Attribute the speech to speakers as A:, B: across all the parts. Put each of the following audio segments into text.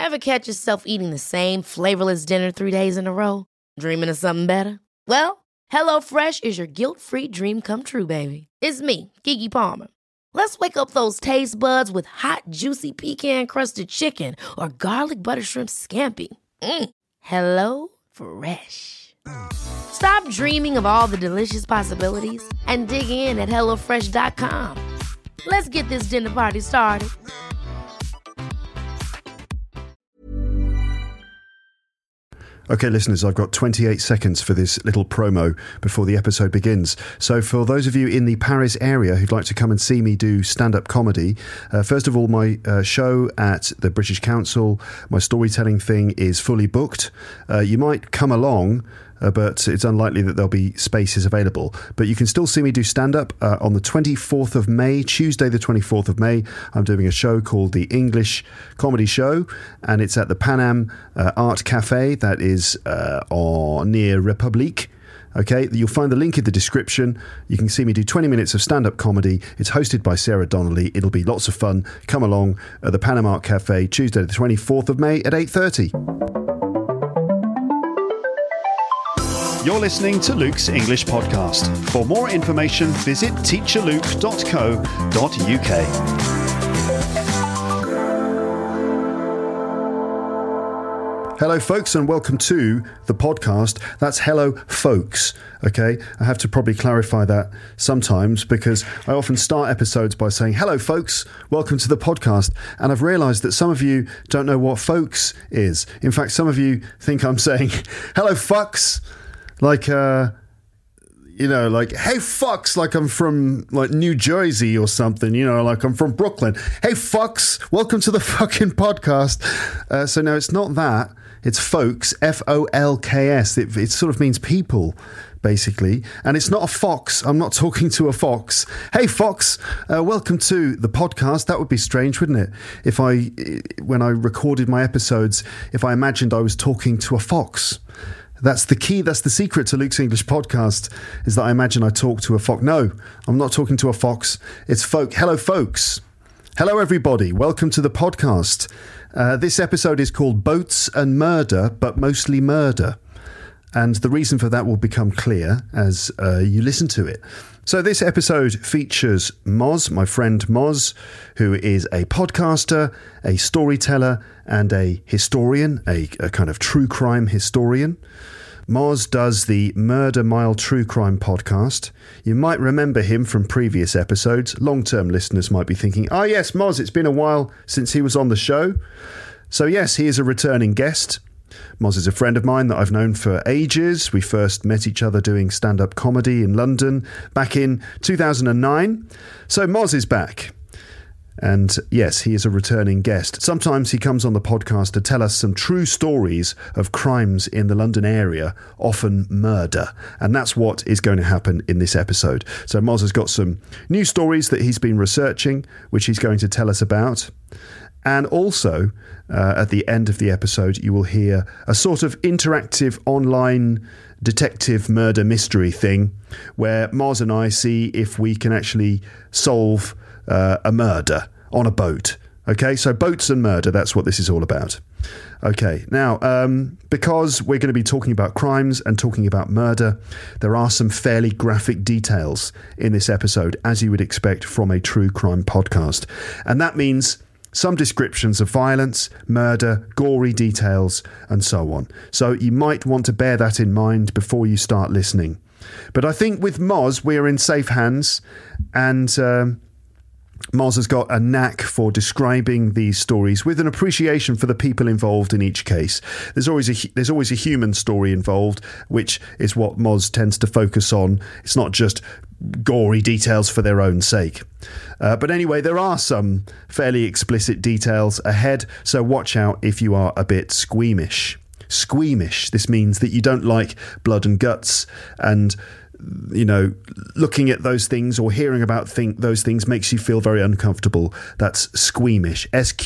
A: Ever catch yourself eating the same flavorless dinner 3 days in a row? Dreaming of something better? Well, HelloFresh is your guilt-free dream come true, baby. It's me, Keke Palmer. Let's wake up those taste buds with hot, juicy pecan-crusted chicken or garlic butter shrimp scampi. Hello Fresh. Stop dreaming of all the delicious possibilities and dig in at HelloFresh.com. Let's get this dinner party started.
B: Okay, listeners, I've got 28 seconds for this little promo before the episode begins. So for those of you in the Paris area who'd like to come and see me do stand-up comedy, first of all, my show at the British Council, my storytelling thing is fully booked. You might come along, but it's unlikely that there'll be spaces available. But you can still see me do stand-up on the 24th of May, Tuesday the 24th of May. I'm doing a show called The English Comedy Show, and it's at the Pan Am Art Cafe that is near Republique. Okay, you'll find the link in the description. You can see me do 20 minutes of stand-up comedy. It's hosted by Sarah Donnelly. It'll be lots of fun. Come along at the Pan Am Art Cafe, Tuesday the 24th of May at 8:30.
C: You're listening to Luke's English Podcast. For more information, visit teacherluke.co.uk.
B: Hello, folks, and welcome to the podcast. That's hello, folks. Okay, I have to probably clarify that sometimes because I often start episodes by saying, hello, folks, welcome to the podcast. And I've realised that some of you don't know what folks is. In fact, some of you think I'm saying, hello, fucks. Like, like, hey, fucks, like I'm from, like, New Jersey or something, like I'm from Brooklyn. Hey, fucks, welcome to the fucking podcast. So, no, it's not that. It's folks, F-O-L-K-S. It sort of means people, basically. And it's not a fox. I'm not talking to a fox. Hey, fox, welcome to the podcast. That would be strange, wouldn't it? When I recorded my episodes, if I imagined I was talking to a fox. That's the key. That's the secret to Luke's English Podcast, is that I imagine I talk to a fox. No, I'm not talking to a fox. It's folk. Hello, folks. Hello, everybody. Welcome to the podcast. This episode is called Boats and Murder, but mostly murder. And the reason for that will become clear as you listen to it. So this episode features Moz, my friend Moz, who is a podcaster, a storyteller, and a historian, a kind of true crime historian. Moz does the Murder Mile True Crime podcast. You might remember him from previous episodes. Long-term listeners might be thinking, oh yes, Moz, it's been a while since he was on the show. So yes, he is a returning guest. Moz is a friend of mine that I've known for ages. We first met each other doing stand-up comedy in London back in 2009. So Moz is back. And yes, he is a returning guest. Sometimes he comes on the podcast to tell us some true stories of crimes in the London area, often murder. And that's what is going to happen in this episode. So Moz has got some new stories that he's been researching, which he's going to tell us about. And also, at the end of the episode, you will hear a sort of interactive online detective murder mystery thing where Moz and I see if we can actually solve a murder on a boat. Okay, so boats and murder, that's what this is all about. Okay, now, because we're going to be talking about crimes and talking about murder, there are some fairly graphic details in this episode, as you would expect from a true crime podcast. And that means some descriptions of violence, murder, gory details, and so on. So you might want to bear that in mind before you start listening. But I think with Moz, we're in safe hands, and Moz has got a knack for describing these stories with an appreciation for the people involved in each case. There's always a human story involved, which is what Moz tends to focus on. It's not just gory details for their own sake. But anyway, there are some fairly explicit details ahead, so watch out if you are a bit squeamish. Squeamish, this means that you don't like blood and guts, and looking at those things or hearing about those things makes you feel very uncomfortable. That's squeamish.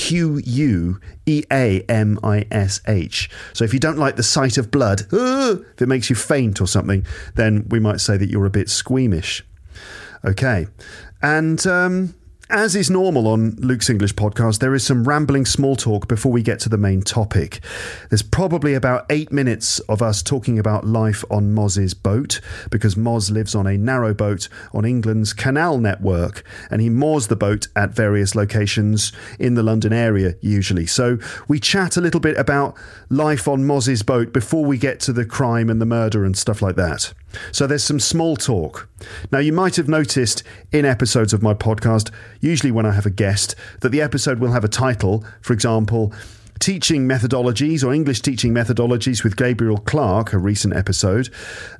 B: S-Q-U-E-A-M-I-S-H. So if you don't like the sight of blood, if it makes you faint or something, then we might say that you're a bit squeamish. Okay. And As is normal on Luke's English podcast, there is some rambling small talk before we get to the main topic. There's probably about 8 minutes of us talking about life on Moz's boat, because Moz lives on a narrow boat on England's canal network, and he moors the boat at various locations in the London area usually. So we chat a little bit about life on Moz's boat before we get to the crime and the murder and stuff like that. So there's some small talk. Now, you might have noticed in episodes of my podcast, usually when I have a guest, that the episode will have a title. For example, Teaching Methodologies or English Teaching Methodologies with Gabriel Clark, a recent episode.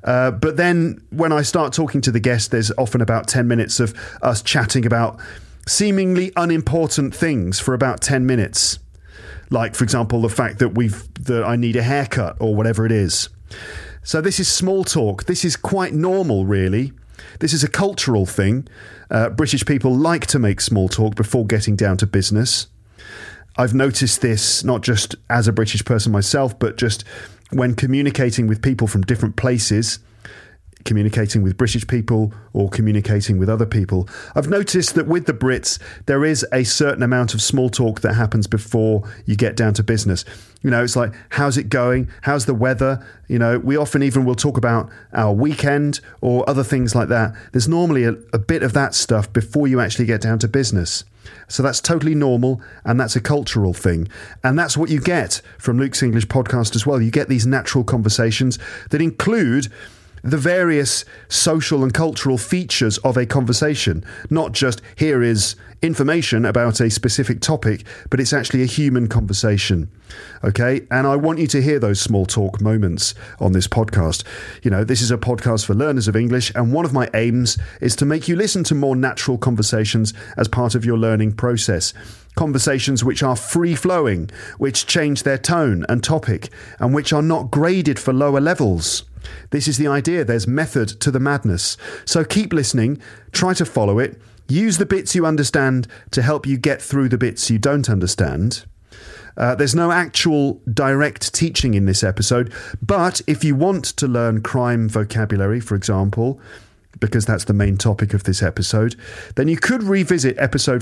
B: But then when I start talking to the guest, there's often about 10 minutes of us chatting about seemingly unimportant things for about 10 minutes. Like, for example, the fact that I need a haircut or whatever it is. So this is small talk. This is quite normal, really. This is a cultural thing. British people like to make small talk before getting down to business. I've noticed this not just as a British person myself, but just when communicating with people from different places, communicating with British people or communicating with other people. I've noticed that with the Brits, there is a certain amount of small talk that happens before you get down to business. You know, it's like, how's it going? How's the weather? You know, we often even will talk about our weekend or other things like that. There's normally a bit of that stuff before you actually get down to business. So that's totally normal, and that's a cultural thing. And that's what you get from Luke's English podcast as well. You get these natural conversations that include the various social and cultural features of a conversation. Not just here is information about a specific topic, but it's actually a human conversation. Okay? And I want you to hear those small talk moments on this podcast. You know, this is a podcast for learners of English, and one of my aims is to make you listen to more natural conversations as part of your learning process. Conversations which are free-flowing, which change their tone and topic, and which are not graded for lower levels. This is the idea. There's method to the madness. So keep listening, try to follow it, use the bits you understand to help you get through the bits you don't understand. There's no actual direct teaching in this episode, but if you want to learn crime vocabulary, for example, because that's the main topic of this episode, then you could revisit episode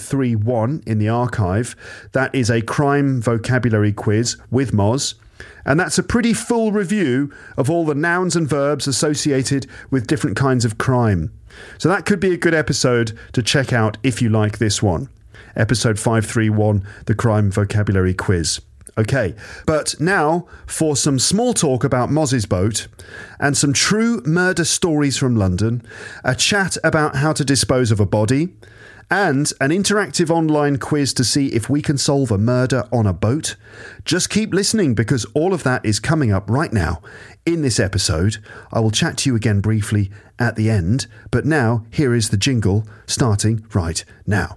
B: 531 in the archive. That is a crime vocabulary quiz with Moz. And that's a pretty full review of all the nouns and verbs associated with different kinds of crime. So that could be a good episode to check out if you like this one. Episode 531, the crime vocabulary quiz. Okay, but now for some small talk about Moz's boat and some true murder stories from London, a chat about how to dispose of a body, and an interactive online quiz to see if we can solve a murder on a boat. Just keep listening, because all of that is coming up right now in this episode. I will chat to you again briefly at the end, but now here is the jingle starting right now.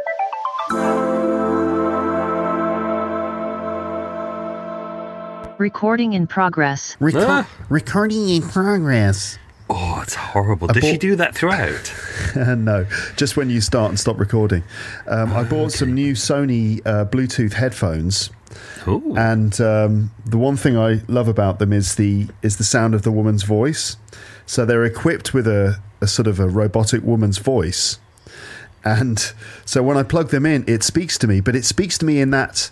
D: Recording in progress.
B: Recording in progress.
E: Oh, it's horrible. Does she do that throughout?
B: No, just when you start and stop recording. I bought some new Sony Bluetooth headphones.
E: Ooh.
B: And the one thing I love about them is the sound of the woman's voice. So they're equipped with a sort of a robotic woman's voice. And so when I plug them in, it speaks to me, but it speaks to me in that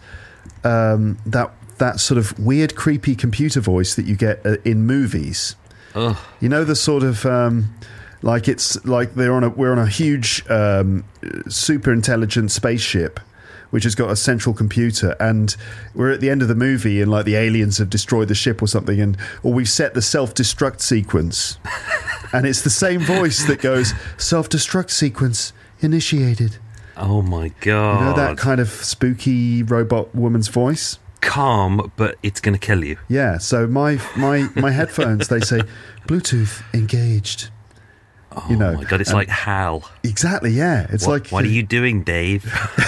B: sort of weird, creepy computer voice that you get in movies.
E: Ugh.
B: You know, the sort of like it's like we're on a huge super intelligent spaceship which has got a central computer, and we're at the end of the movie and like the aliens have destroyed the ship or something, or we've set the self-destruct sequence and it's the same voice that goes, self-destruct sequence initiated.
E: Oh my god.
B: You know, that kind of spooky robot woman's voice?
E: Calm, but it's going to kill you.
B: Yeah, so my headphones, they say Bluetooth engaged.
E: Oh,
B: you know,
E: my God, it's like HAL.
B: Exactly, yeah. It's
E: what are you doing, Dave?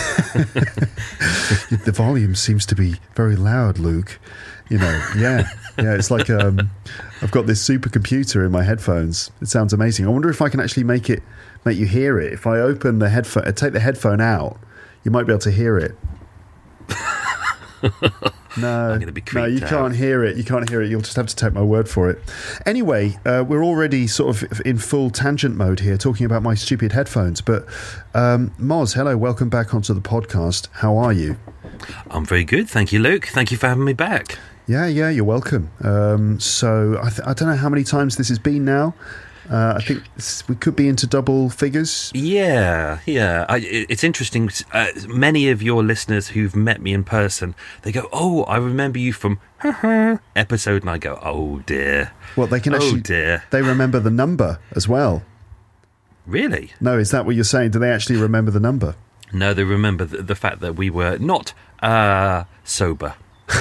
B: The volume seems to be very loud, Luke. You know, yeah. It's like I've got this supercomputer in my headphones. It sounds amazing. I wonder if I can actually make you hear it. If I open the headphone, take the headphone out, you might be able to hear it. No,
E: I'm going to be creeped
B: no, you
E: out.
B: can't hear it. You can't hear it. You'll just have to take my word for it. Anyway, we're already sort of in full tangent mode here, talking about my stupid headphones. But Moz, hello, welcome back onto the podcast. How are you?
E: I'm very good. Thank you, Luke. Thank you for having me back.
B: Yeah, you're welcome. So I don't know how many times this has been now. I think we could be into double figures.
E: Yeah. It's interesting. Many of your listeners who've met me in person, they go, "Oh, I remember you from episode," and I go, "Oh dear."
B: Well, they can actually.
E: Oh dear.
B: They remember the number as well.
E: Really?
B: No, is that what you're saying? Do they actually remember the number?
E: No, they remember the fact that we were not sober.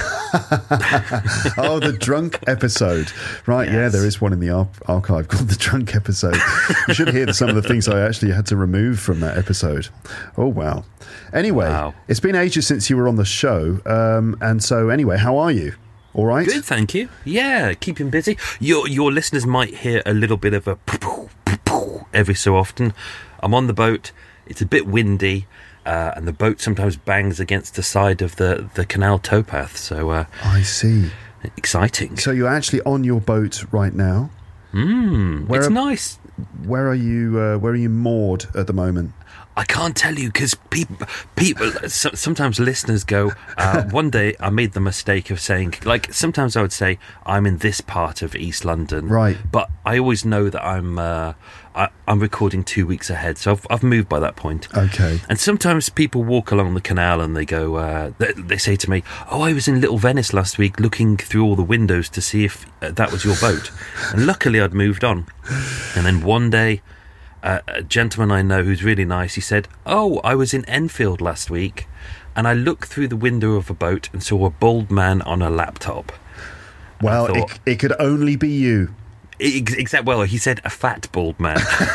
B: Oh, the drunk episode. Right,
E: Yes.
B: yeah, there is one in the archive called the drunk episode. You should hear some of the things I actually had to remove from that episode. Oh, wow. Anyway,
E: Wow.
B: It's been ages since you were on the show. And so anyway, how are you? All right?
E: Good, thank you. Yeah, keeping busy. Your listeners might hear a little bit of a every so often. I'm on the boat. It's a bit windy. And the boat sometimes bangs against the side of the canal towpath. So
B: I see.
E: exciting.
B: So you're actually on your boat right now.
E: It's nice.
B: Where are you moored at the moment?
E: I can't tell you because people sometimes listeners go, one day I made the mistake of saying, like, sometimes I would say I'm in this part of East London,
B: Right.
E: But I always know that I'm recording 2 weeks ahead, so I've moved by that point.
B: Okay.
E: And sometimes people walk along the canal and they go, they say to me, "Oh, I was in Little Venice last week looking through all the windows to see if that was your boat." And luckily I'd moved on. And then one day, a gentleman I know who's really nice, he said, "Oh, I was in Enfield last week and I looked through the window of a boat and saw a bald man on a laptop."
B: Well,
E: I thought-
B: it could only be you.
E: Except, well, he said a fat bald man.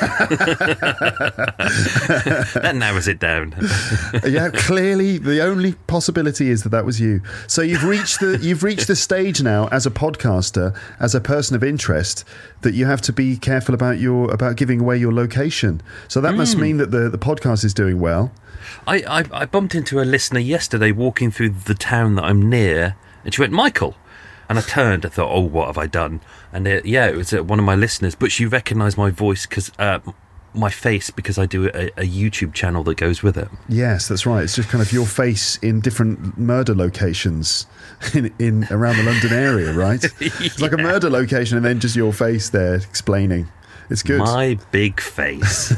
E: That narrows it down.
B: Yeah, clearly the only possibility is that was you. So you've reached the stage now as a podcaster, as a person of interest, that you have to be careful about giving away your location. So that must mean that the podcast is doing well.
E: I bumped into a listener yesterday walking through the town that I'm near, and she went, "Michael." And I turned, I thought, "Oh, what have I done?" And it was one of my listeners, but she recognised my voice because my face, because I do a YouTube channel that goes with it.
B: Yes, that's right. It's just kind of your face in different murder locations in around the London area, right? It's like a murder location and then just your face there explaining. It's good.
E: My big face.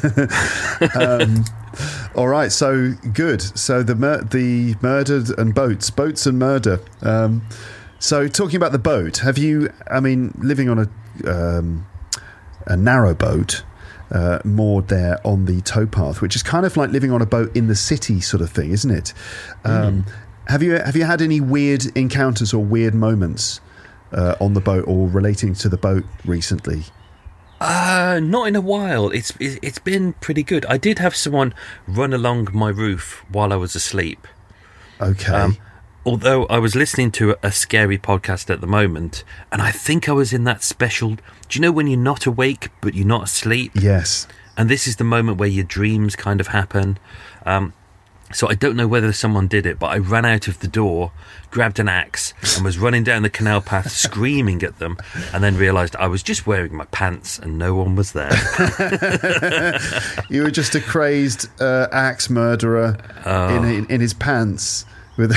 B: All right, so good. So the murdered and boats and murder. So talking about the boat, living on a narrow boat, moored there on the towpath, which is kind of like living on a boat in the city sort of thing, isn't it? Have you had any weird encounters or weird moments on the boat or relating to the boat recently?
E: Not in a while. It's been pretty good. I did have someone run along my roof while I was asleep.
B: Okay.
E: Although I was listening to a scary podcast at the moment, and I think I was in that special... Do you know when you're not awake, but you're not asleep?
B: Yes.
E: And this is the moment where your dreams kind of happen. So I don't know whether someone did it, but I ran out of the door, grabbed an axe, and was running down the canal path screaming at them, and then realised I was just wearing my pants and no one was there.
B: You were just a crazed axe murderer in his pants. With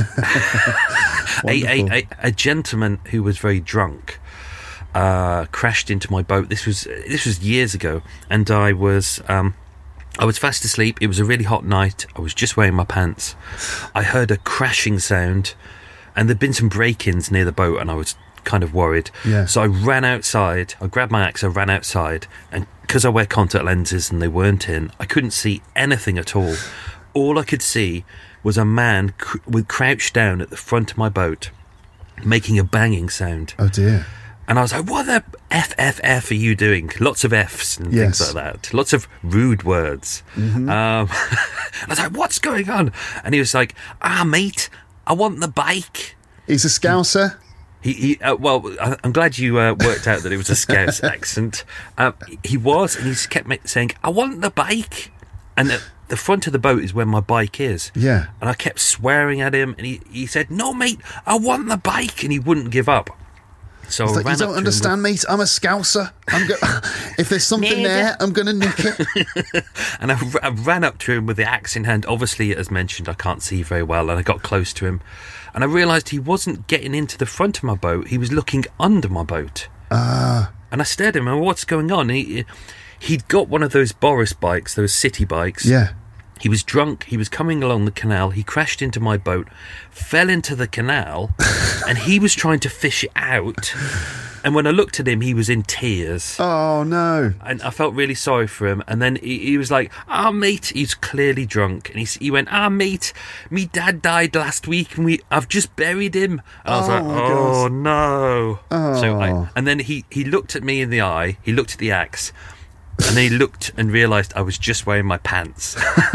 E: a gentleman who was very drunk crashed into my boat. This was years ago, and I was fast asleep. It was a really hot night. I was just wearing my pants. I heard a crashing sound, and there'd been some break-ins near the boat, and I was kind of worried.
B: Yeah.
E: So I ran outside. I grabbed my axe. I ran outside, and because I wear contact lenses and they weren't in, I couldn't see anything at all. All I could see was a man crouched down at the front of my boat, making a banging sound.
B: Oh dear.
E: And I was like, "What the F are you doing?" Lots of Fs and
B: Yes.
E: things like that. Lots of rude words. I was like, "What's going on?" And he was like, "Mate, I want the bike."
B: He's a Scouser.
E: I'm glad you worked out that it was a Scouse accent. He was, and he just kept saying, "I want the bike." And the front of the boat is where my bike is.
B: Yeah.
E: And I kept swearing at him, and he said, "No, mate, I want the bike," and he wouldn't give up. So I
B: Like,
E: ran
B: you don't understand, mate. I'm a Scouser. If there's something there, I'm going to nick it.
E: And I ran up to him with the axe in hand. Obviously, as mentioned, I can't see very well, and I got close to him. And I realised he wasn't getting into the front of my boat. He was looking under my boat. And I stared at him, and what's going on? He'd got one of those Boris bikes, those city bikes.
B: Yeah.
E: He was drunk, he was coming along the canal, he crashed into my boat, fell into the canal, and he was trying to fish it out. And when I looked at him, he was in tears.
B: Oh, no.
E: And I felt really sorry for him. And then he was like, mate, he's clearly drunk. And he went, mate, me dad died last week and I've just buried him. And I was like, oh,
B: God.
E: no.
B: Oh.
E: So and then he looked at me in the eye, he looked at the axe, and then he looked and realised I was just wearing my pants.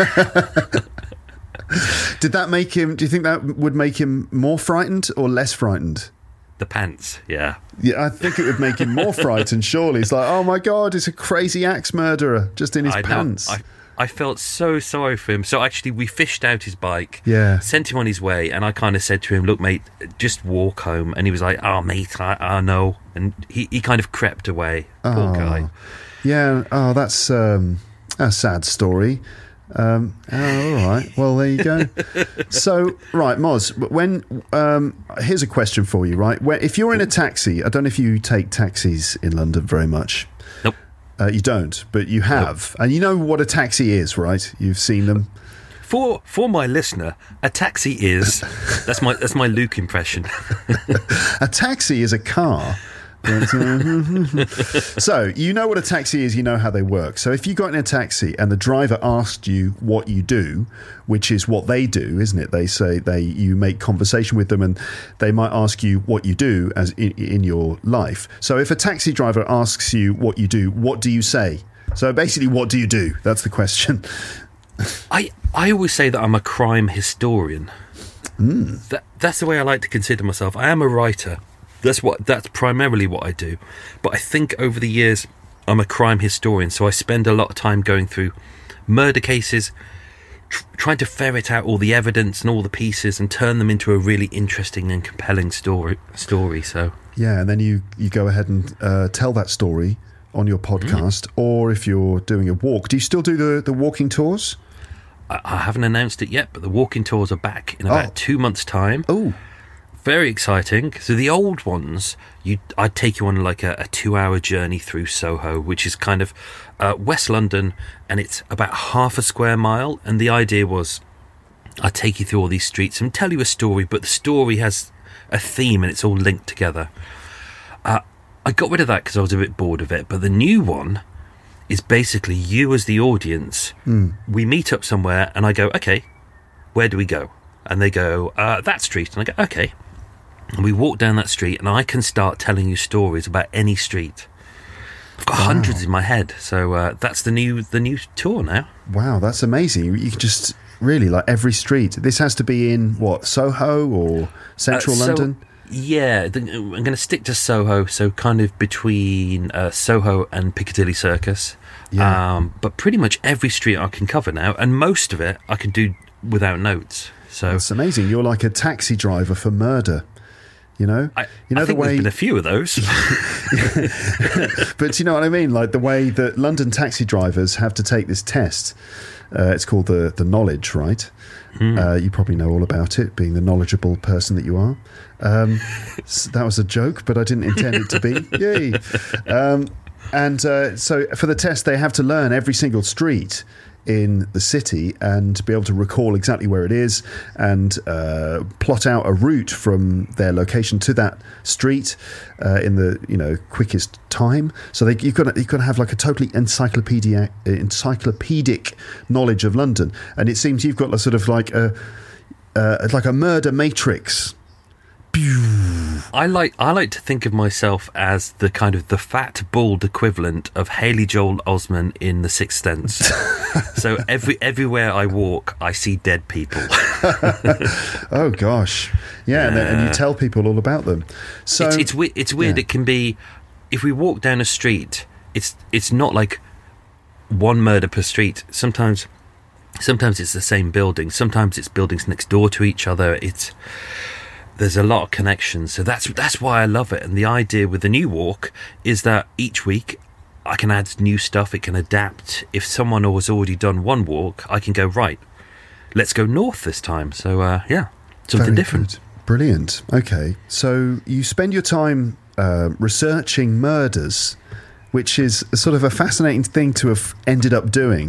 B: Did that make him... Do you think that would make him more frightened or less frightened?
E: The pants, yeah.
B: Yeah, I think it would make him more frightened, surely. It's like, oh, my God, it's a crazy axe murderer just in his pants.
E: I felt so sorry for him. So actually, we fished out his bike, sent him on his way, and I kind of said to him, look, mate, just walk home. And he was like, mate, I know. And he kind of crept away. Poor guy.
B: Yeah, that's a sad story. All right. Well, there you go. So, right, Moz, here's a question for you, right? If you're in a taxi, I don't know if you take taxis in London very much.
E: Nope.
B: You don't, but you have. Nope. And you know what a taxi is, right? You've seen them.
E: For my listener, a taxi is... That's my Luke impression.
B: A taxi is a car... So, you know what a taxi is, you know how they work. So if you got in a taxi and the driver asked you what you do, which is what they do, isn't it? They say you make conversation with them and they might ask you what you do as in your life. So if a taxi driver asks you what you do, what do you say? So basically, what do you do? That's the question.
E: I always say that I'm a crime historian. That's the way I like to consider myself. I am a writer. That's primarily what I do. But I think over the years, I'm a crime historian, so I spend a lot of time going through murder cases, trying to ferret out all the evidence and all the pieces and turn them into a really interesting and compelling story. So
B: yeah, and then you go ahead and tell that story on your podcast, or if you're doing a walk. Do you still do the walking tours?
E: I haven't announced it yet, but the walking tours are back in about 2 months' time.
B: Oh.
E: Very exciting. So the old ones, I'd take you on like a 2-hour journey through Soho, which is kind of West London, and it's about half a square mile. And the idea was I'd take you through all these streets and tell you a story, but the story has a theme and it's all linked together. I got rid of that because I was a bit bored of it. But the new one is basically you as the audience. We meet up somewhere and I go, okay, where do we go? And they go, that street. And I go, okay. And we walk down that street and I can start telling you stories about any street. I've got hundreds in my head. So that's the new tour now. Wow,
B: that's amazing. You can just really, like, every street. This has to be in, what, Soho or central London?
E: Yeah, I'm going to stick to Soho, so kind of between Soho and Piccadilly Circus. Yeah. But pretty much every street I can cover now, and most of it I can do without notes. So
B: that's amazing. You're like a taxi driver for murder. You know,
E: I think there's been a few of those.
B: But you know what I mean? Like the way that London taxi drivers have to take this test. It's called the knowledge, right? You probably know all about it, being the knowledgeable person that you are. So that was a joke, but I didn't intend it to be. Yay! And so for the test, they have to learn every single street in the city and be able to recall exactly where it is and plot out a route from their location to that street in the quickest time. So you've got to have like a totally encyclopedic knowledge of London. And it seems you've got a sort of like a murder matrix.
E: I like to think of myself as the kind of the fat, bald equivalent of Haley Joel Osment in The Sixth Sense. So everywhere I walk, I see dead people.
B: Oh gosh, yeah, and you tell people all about them. So
E: it's weird. Yeah. It can be, if we walk down a street, it's not like one murder per street. Sometimes Sometimes it's the same building. Sometimes it's buildings next door to each other. There's a lot of connections. So that's why I love it. And the idea with the new walk is that each week I can add new stuff. It can adapt. If someone has already done one walk, I can go, right, let's go north this time. So, something
B: Very
E: different.
B: good. Brilliant. Okay. So you spend your time researching murders, which is sort of a fascinating thing to have ended up doing.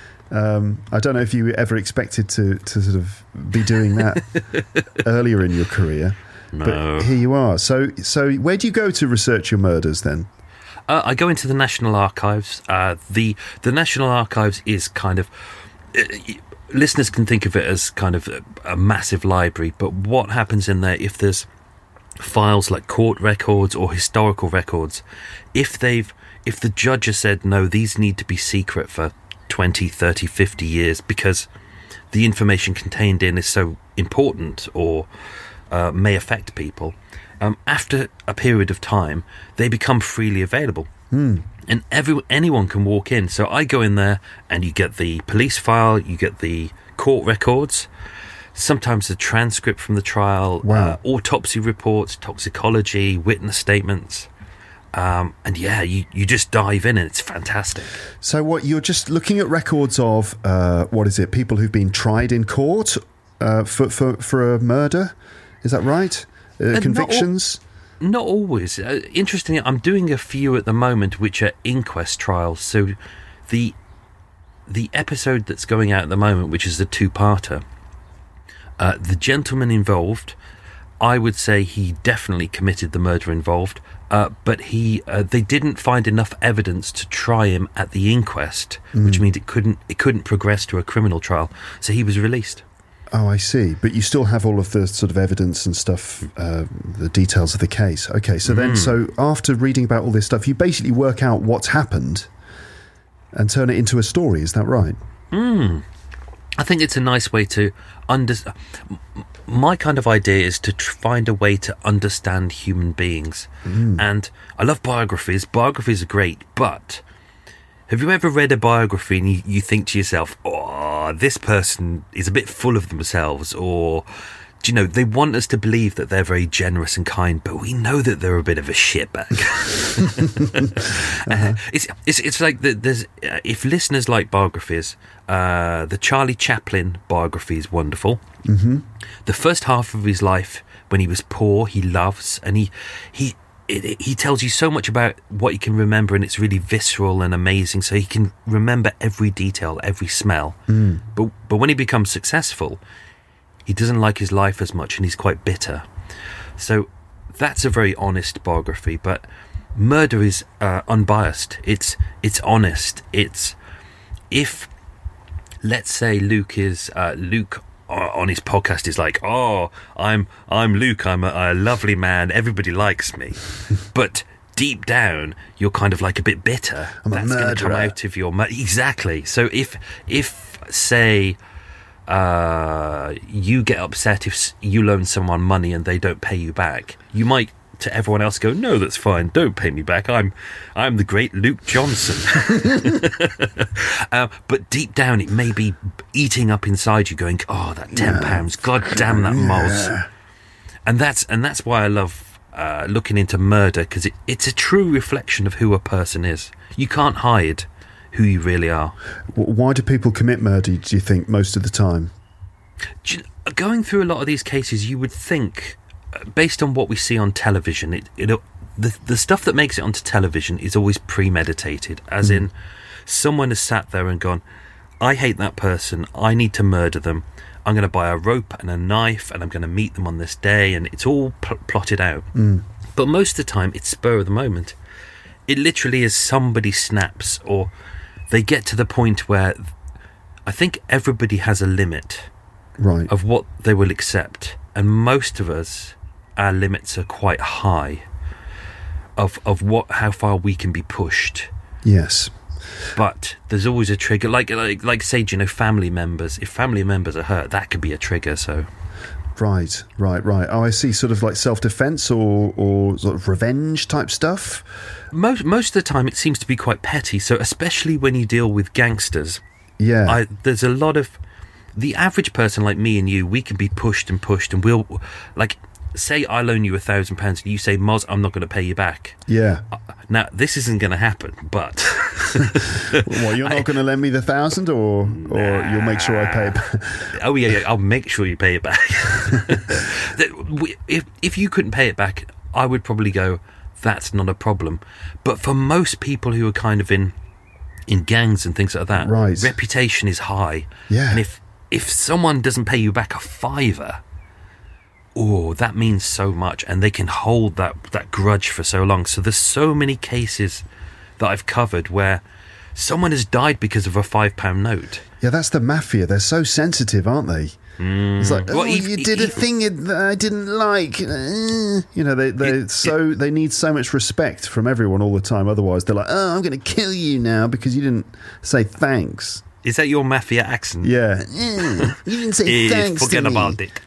B: I don't know if you ever expected to sort of be doing that earlier in your career.
E: No.
B: But here you are. So where do you go to research your murders then?
E: I go into the National Archives. The National Archives is kind of... listeners can think of it as kind of a massive library, but what happens in there, if there's files like court records or historical records, if the judge has said, no, these need to be secret for 20, 30, 50 years because the information contained in is so important or may affect people, after a period of time, they become freely available. And anyone can walk in. So I go in there and you get the police file, you get the court records, sometimes the transcript from the trial, autopsy reports, toxicology, witness statements. And you just dive in and it's fantastic.
B: So what, you're just looking at records of, people who've been tried in court for a murder? Is that right? Convictions?
E: Not always. Interestingly, I'm doing a few at the moment which are inquest trials. So the episode that's going out at the moment, which is a two-parter, the gentleman involved, I would say he definitely committed the murder involved, but they didn't find enough evidence to try him at the inquest, which means it couldn't progress to a criminal trial. So he was released.
B: Oh, I see. But you still have all of the sort of evidence and stuff, the details of the case. Okay, so then, so after reading about all this stuff, you basically work out what's happened and turn it into a story. Is that right?
E: I think it's a nice way to understand. My kind of idea is to find a way to understand human beings. And I love biographies. Biographies are great, but have you ever read a biography and you think to yourself, oh, this person is a bit full of themselves, or, do you know, they want us to believe that they're very generous and kind, but we know that they're a bit of a shitbag. It's like there's if listeners like biographies, the Charlie Chaplin biography is wonderful. The first half of his life, when he was poor, he loves, and he tells you so much about what he can remember, and it's really visceral and amazing. So he can remember every detail, every smell. But when he becomes successful, he doesn't like his life as much, and he's quite bitter. So that's a very honest biography. But murder is unbiased. It's honest. It's, if, let's say, Luke on his podcast is like, oh, I'm Luke, I'm a lovely man, everybody likes me, but deep down you're kind of like a bit bitter.
B: I'm a murderer.
E: Going to come out of your exactly. So if say you get upset if you loan someone money and they don't pay you back, you might to everyone else go, no, that's fine, don't pay me back, I'm the great Luke Johnson. But deep down it may be eating up inside you, going, oh, that £10, god damn that moz. And that's why I love looking into murder, because it's a true reflection of who a person is. You can't hide who you really are.
B: Why do people commit murder, do you think, most of the time?
E: Going through a lot of these cases, you would think, based on what we see on television, the stuff that makes it onto television is always premeditated, as in someone has sat there and gone, I hate that person, I need to murder them, I'm going to buy a rope and a knife and I'm going to meet them on this day, and it's all plotted out. But most of the time it's spur of the moment. It literally is somebody snaps, or they get to the point where I think everybody has a limit of what they will accept, and most of us, our limits are quite high of how far we can be pushed. Yes. But there's always a trigger, like say, you know, family members. If family members are hurt, that could be a trigger. So,
B: right. Oh, I see. Sort of like self-defense or sort of revenge type stuff.
E: Most of the time, it seems to be quite petty. So, especially when you deal with gangsters.
B: Yeah.
E: There's a lot of the average person like me and you. We can be pushed, and we'll like. Say I loan you £1,000 and you say, Moz, I'm not going to pay you back.
B: Yeah.
E: Now, this isn't going to happen, but...
B: Well, you're not going to lend me the 1,000 or you'll make sure I pay it back?
E: Oh, yeah, I'll make sure you pay it back. If you couldn't pay it back, I would probably go, that's not a problem. But for most people who are kind of in gangs and things like that,
B: right,
E: reputation is high.
B: Yeah.
E: And if someone doesn't pay you back a £5... oh, that means so much, and they can hold that grudge for so long. So there's so many cases that I've covered where someone has died because of a £5 note.
B: Yeah, that's the mafia. They're so sensitive, aren't they? It's like, you did a thing that I didn't like. They need so much respect from everyone all the time. Otherwise, they're like, oh, I'm going to kill you now because you didn't say thanks.
E: Is that your mafia accent?
B: Yeah. You didn't say thanks
E: forget
B: to me.
E: about it.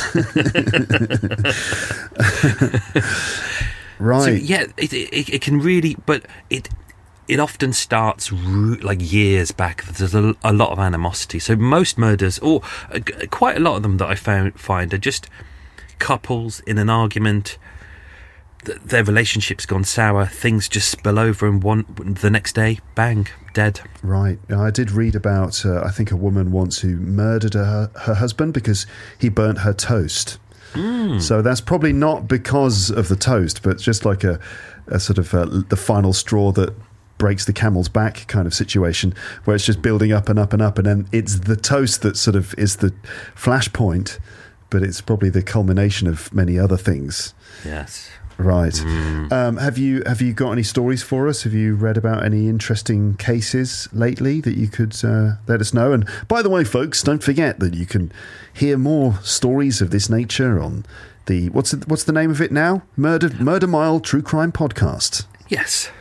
B: Right.
E: So, yeah, it can really, but it often starts like years back. There's a lot of animosity. So most murders, or quite a lot of them that I find are just couples in an argument. Their relationship's gone sour. Things just spill over, and the next day, bang, dead.
B: Right. I did read about, I think, a woman once who murdered her husband because he burnt her toast. So that's probably not because of the toast, but just like a sort of the final straw that breaks the camel's back kind of situation, where it's just building up and up and up, and then it's the toast that sort of is the flashpoint, but it's probably the culmination of many other things.
E: Yes.
B: Right. Have you got any stories for us? Have you read about any interesting cases lately that you could let us know? And by the way, folks, don't forget that you can hear more stories of this nature on the what's the name of it now? Murder Mile True Crime Podcast.
E: Yes.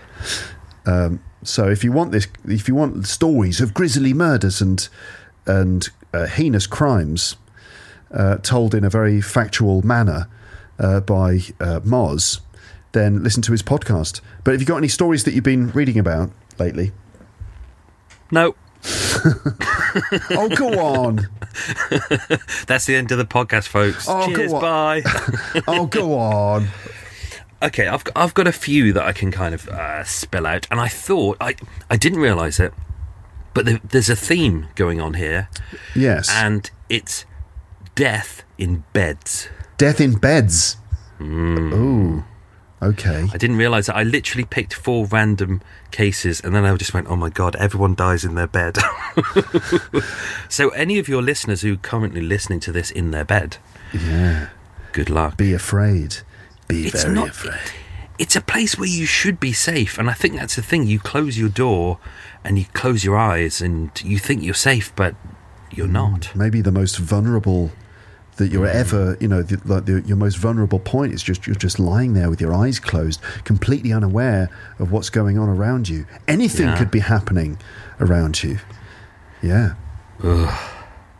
B: So if you want stories of grisly murders and heinous crimes told in a very factual manner by Moz, then listen to his podcast. But have you got any stories that you've been reading about lately?
E: No.
B: Oh, go on.
E: That's the end of the podcast, folks.
B: Oh,
E: cheers, bye.
B: Oh, go on.
E: Okay, I've got a few that I can kind of spell out, and I thought I didn't realise it, but there's a theme going on here.
B: Yes,
E: and it's death in beds.
B: Death in beds. Ooh, okay.
E: I didn't realise that. I literally picked 4 random cases, and then I just went, "Oh my god, everyone dies in their bed." So, any of your listeners who are currently listening to this in their bed,
B: yeah,
E: good luck.
B: Be afraid. Be very afraid.
E: It's a place where you should be safe, and I think that's the thing. You close your door and you close your eyes, and you think you're safe, but you're not.
B: Maybe the most vulnerable that you're ever, your most vulnerable point is you're just lying there with your eyes closed, completely unaware of what's going on around you. Anything could be happening around you. Yeah.
E: Ugh.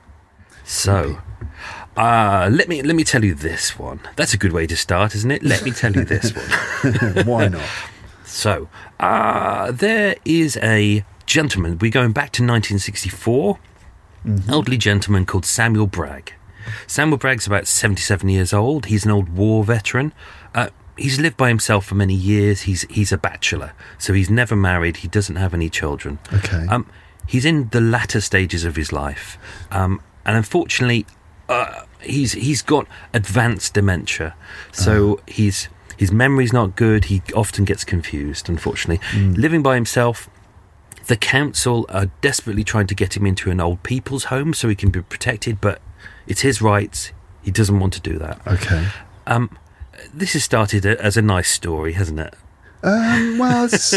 E: So, let me tell you this one. That's a good way to start, isn't it? Let me tell you this one.
B: Why not?
E: So, there is a gentleman. We're going back to 1964. Elderly gentleman called Samuel Bragg. Samuel Bragg's about 77 years old. He's an old war veteran. He's lived by himself for many years. He's a bachelor, so he's never married. He doesn't have any children.
B: Okay.
E: He's in the latter stages of his life, and unfortunately, he's got advanced dementia. So his memory's not good. He often gets confused. Unfortunately, living by himself. The council are desperately trying to get him into an old people's home so he can be protected, but it's his rights. He doesn't want to do that.
B: Okay.
E: This has started as a nice story, hasn't it?
B: Well, it's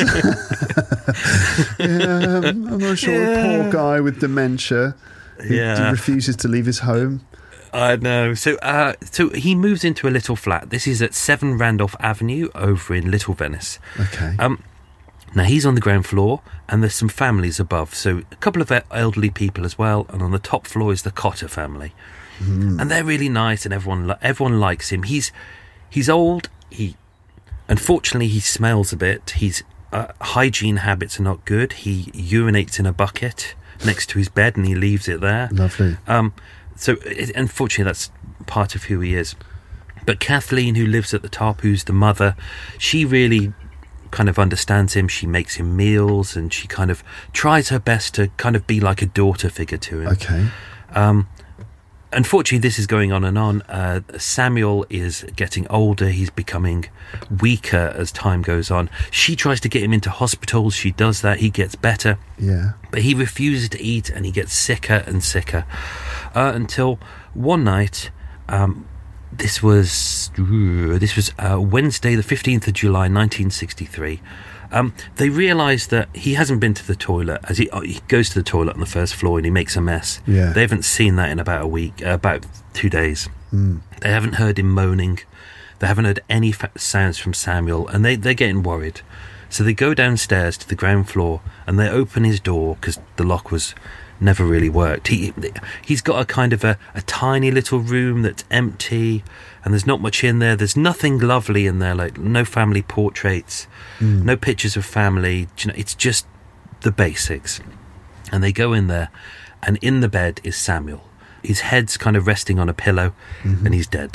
B: I'm not sure. A poor guy with dementia who refuses to leave his home.
E: I know. So he moves into a little flat. This is at 7 Randolph Avenue over in Little Venice.
B: Okay.
E: Now, he's on the ground floor, and there's some families above. So a couple of elderly people as well, and on the top floor is the Cotter family. And they're really nice, and everyone likes him. He's old. Unfortunately, he smells a bit. His hygiene habits are not good. He urinates in a bucket. next to his bed, and he leaves it there.
B: Lovely.
E: Unfortunately, that's part of who he is. But Kathleen, who lives at the top, who's the mother, she really kind of understands him. She makes him meals, and she kind of tries her best to kind of be like a daughter figure to him.
B: Okay.
E: Unfortunately, this is going on and on. Samuel is getting older. He's becoming weaker as time goes on. She tries to get him into hospitals. She does that. He gets better.
B: Yeah.
E: But he refuses to eat, and he gets sicker and sicker. Until one night, this was Wednesday, the 15th of July, 1963. They realise that he hasn't been to the toilet, as he goes to the toilet on the first floor and he makes a mess.
B: Yeah.
E: They haven't seen that in about a week, about 2 days. They haven't heard him moaning. They haven't heard any sounds from Samuel, and they're getting worried. So they go downstairs to the ground floor and they open his door because the lock was never really worked. He's got a kind of a tiny little room that's empty, and there's not much in there. There's nothing lovely in there, like no family portraits, no pictures of family. It's just the basics. And they go in there, and in the bed is Samuel. His head's kind of resting on a pillow, and he's dead.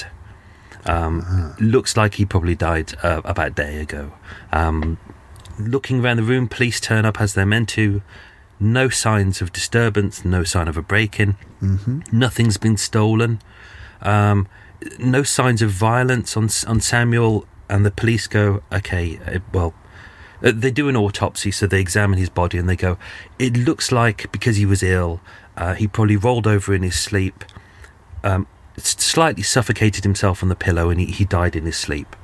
E: Looks like he probably died about a day ago. Looking around the room, police turn up as they're meant to. No signs of disturbance, no sign of a break-in. Nothing's been stolen. No signs of violence on Samuel, and the police go, okay, they do an autopsy, so they examine his body and they go, it looks like because he was ill, he probably rolled over in his sleep, slightly suffocated himself on the pillow, and he died in his sleep.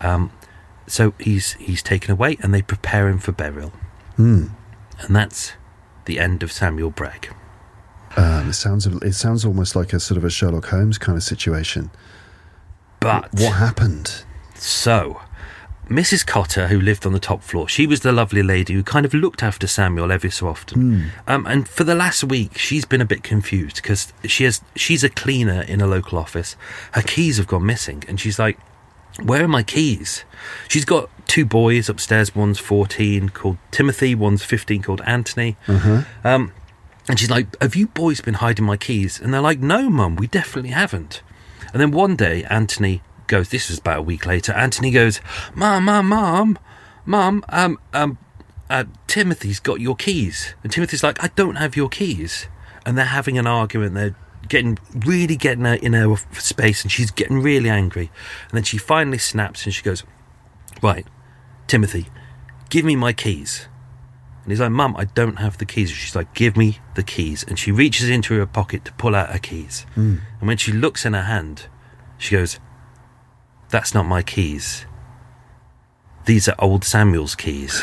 E: So he's taken away, and they prepare him for burial. And that's the end of Samuel Bragg.
B: It sounds almost like a sort of a Sherlock Holmes kind of situation.
E: But
B: what happened?
E: So, Mrs. Cotter, who lived on the top floor, she was the lovely lady who kind of looked after Samuel every so often. And for the last week, she's been a bit confused because she's a cleaner in a local office. Her keys have gone missing, and she's like, where are my keys? She's got 2 boys upstairs. One's 14 called Timothy, one's 15 called Anthony. And she's like, have you boys been hiding my keys? And they're like, no, Mum, we definitely haven't. And then one day Anthony goes, this was about a week later, Anthony goes, Mum, Timothy's got your keys. And Timothy's like, I don't have your keys. And they're having an argument. They're getting her in her space, and she's getting really angry. And then she finally snaps and she goes, right, Timothy, give me my keys. And he's like, Mum, I don't have the keys. And she's like, give me the keys. And she reaches into her pocket to pull out her keys. And when she looks in her hand, she goes, that's not my keys. These are old Samuel's keys.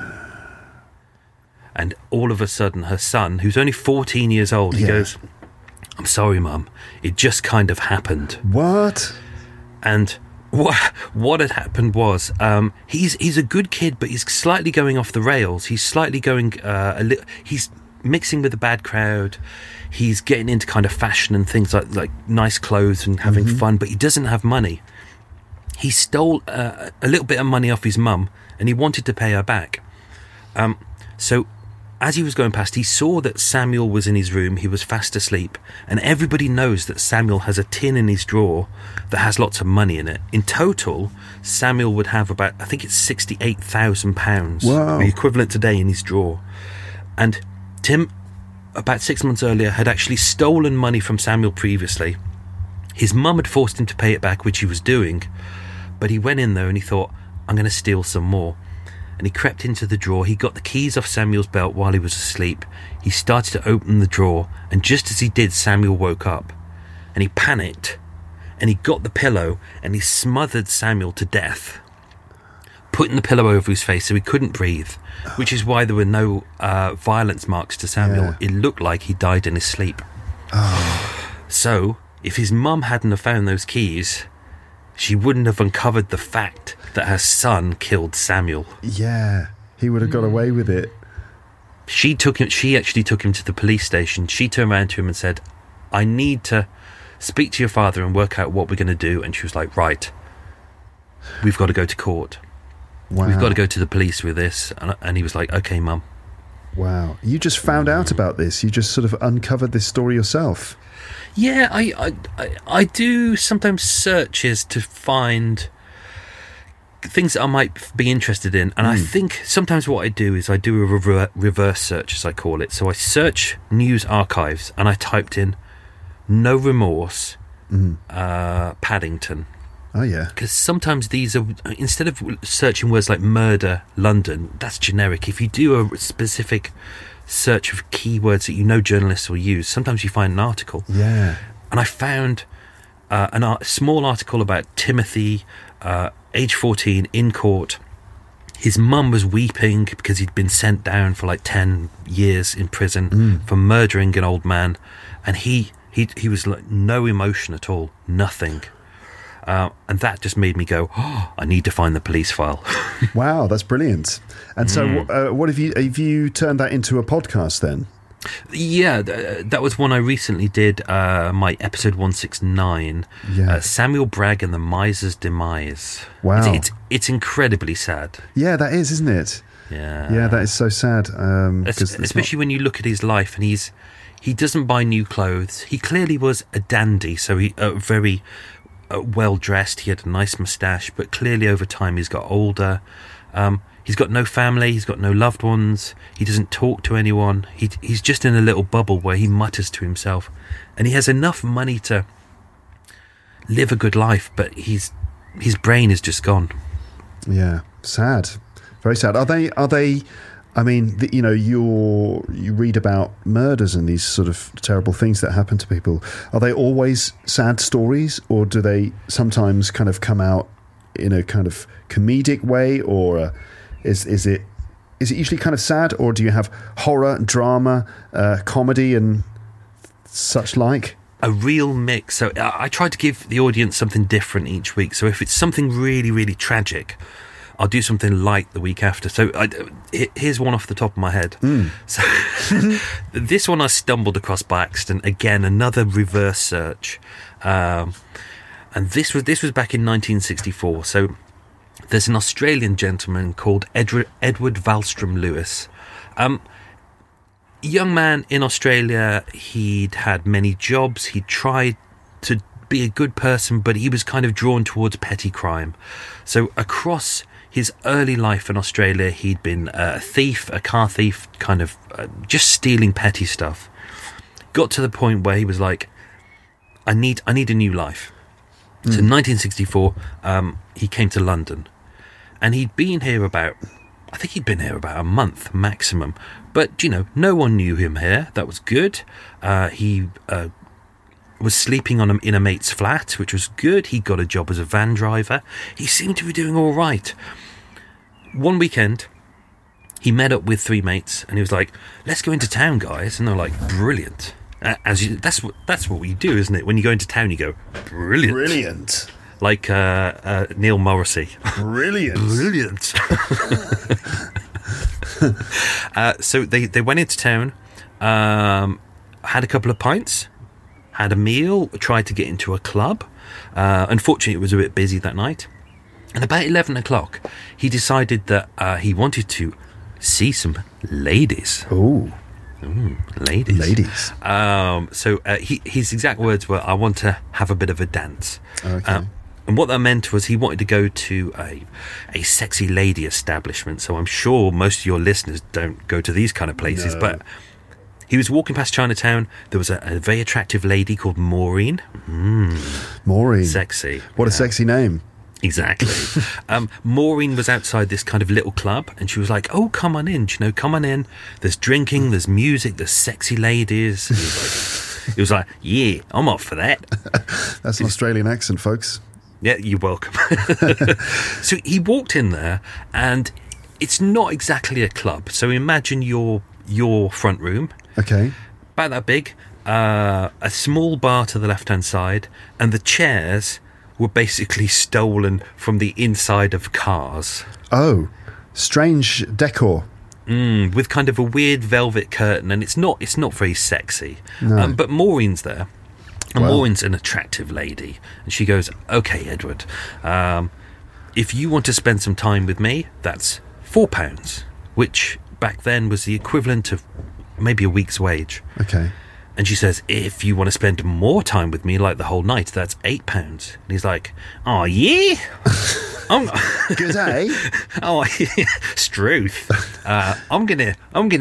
E: And all of a sudden, her son, who's only 14 years old, he goes, I'm sorry, Mum, it just kind of happened.
B: What?
E: And what had happened was, he's a good kid, but he's slightly going off the rails. He's slightly going he's mixing with the bad crowd. He's getting into kind of fashion and things like nice clothes and having fun, but he doesn't have money. He stole a little bit of money off his mum, and he wanted to pay her back. So as he was going past, he saw that Samuel was in his room. He was fast asleep, and everybody knows that Samuel has a tin in his drawer that has lots of money in it. In total, Samuel would have about, I think it's £68,000,
B: Wow.
E: the equivalent today, in his drawer. And Tim, about 6 months earlier, had actually stolen money from Samuel previously. His mum had forced him to pay it back, which he was doing, but he went in there and he thought, I'm going to steal some more. And he crept into the drawer. He got the keys off Samuel's belt while he was asleep. He started to open the drawer, and just as he did, Samuel woke up, and he panicked, and he got the pillow and he smothered Samuel to death, putting the pillow over his face so he couldn't breathe, which is why there were no violence marks to Samuel.
B: Yeah.
E: It looked like he died in his sleep. So if his mum hadn't have found those keys, she wouldn't have uncovered the fact that her son killed Samuel.
B: Yeah, he would have got away with it.
E: She actually took him to the police station. She turned around to him and said, I need to speak to your father and work out what we're going to do. And she was like, right, we've got to go to court.
B: Wow.
E: We've got to go to the police with this. And he was like, okay, Mum.
B: Wow. You just found out about this. You just sort of uncovered this story yourself.
E: Yeah, I do sometimes searches to find things that I might be interested in, and I think sometimes what I do is I do a reverse search, as I call it. So I search news archives, and I typed in "no remorse" Paddington.
B: Oh yeah.
E: Because sometimes these are, instead of searching words like murder London, that's generic. If you do a specific search of keywords that journalists will use, sometimes you find an article.
B: Yeah.
E: And I found a small article about Timothy, age 14, in court. His mum was weeping because he'd been sent down for like 10 years in prison for murdering an old man, and he was like no emotion at all, nothing. And that just made me go, I need to find the police file.
B: Wow, that's brilliant. And so what have you turned that into a podcast then?
E: Yeah, that was one I recently did, my episode 169, Samuel Bragg and the Miser's Demise.
B: Wow.
E: It's incredibly sad.
B: Yeah, that is, isn't it?
E: Yeah,
B: that is so sad.
E: Especially when you look at his life, and he doesn't buy new clothes. He clearly was a dandy, so he very well dressed. He had a nice moustache, but clearly over time he's got older. He's got no family. He's got no loved ones. He doesn't talk to anyone. He's just in a little bubble where he mutters to himself, and he has enough money to live a good life, but his brain is just gone.
B: Yeah, sad, very sad. Are they? I mean, you read about murders and these sort of terrible things that happen to people. Are they always sad stories, or do they sometimes kind of come out in a kind of comedic way, or is it usually kind of sad, or do you have horror, drama, comedy, and such like?
E: A real mix. So I try to give the audience something different each week. So if it's something really, really tragic, I'll do something light the week after. So here's one off the top of my head. So this one I stumbled across by accident. Again, another reverse search, and this was back in 1964. So there's an Australian gentleman called Edward Valstrom Lewis. Young man in Australia. He'd had many jobs. He tried to be a good person, but he was kind of drawn towards petty crime. So across his early life in Australia, he'd been a thief, a car thief, kind of just stealing petty stuff. Got to the point where he was like, I need a new life. So in 1964, he came to London, and he'd been here about a month maximum. But, no one knew him here. That was good. He was sleeping in a mate's flat, which was good. He got a job as a van driver. He seemed to be doing all right. One weekend, he met up with three mates, and he was like, let's go into town, guys. And they're like, brilliant. That's what we do, isn't it? When you go into town, you go, brilliant.
B: Brilliant.
E: Like Neil Morrissey.
B: Brilliant.
E: Brilliant. So they went into town, had a couple of pints, had a meal, tried to get into a club. Unfortunately, it was a bit busy that night. And about 11 o'clock, he decided that he wanted to see some ladies.
B: Ooh.
E: Ladies.
B: Ladies.
E: So his exact words were, I want to have a bit of a dance.
B: Okay.
E: And what that meant was he wanted to go to a sexy lady establishment. So I'm sure most of your listeners don't go to these kind of places. No. But he was walking past Chinatown. There was a very attractive lady called Maureen.
B: Maureen.
E: Sexy.
B: What a sexy name.
E: Exactly. Maureen was outside this kind of little club, and she was like, oh, come on in, come on in. There's drinking, there's music, there's sexy ladies. He was like, yeah, I'm up for that.
B: That's an Australian accent, folks.
E: Yeah, you're welcome. So he walked in there, and it's not exactly a club. So imagine your front room.
B: Okay.
E: About that big. A small bar to the left-hand side, and the chairs were basically stolen from the inside of cars.
B: Oh, strange decor.
E: With kind of a weird velvet curtain, and it's not very sexy.
B: No.
E: But Maureen's there. And Maureen's an attractive lady. And she goes, okay, Edward, if you want to spend some time with me, that's £4, which back then was the equivalent of maybe a week's wage.
B: Okay.
E: And she says, if you want to spend more time with me, like the whole night, that's £8. And he's like, oh, yeah?
B: Good day.
E: Oh, Struth. I'm gonna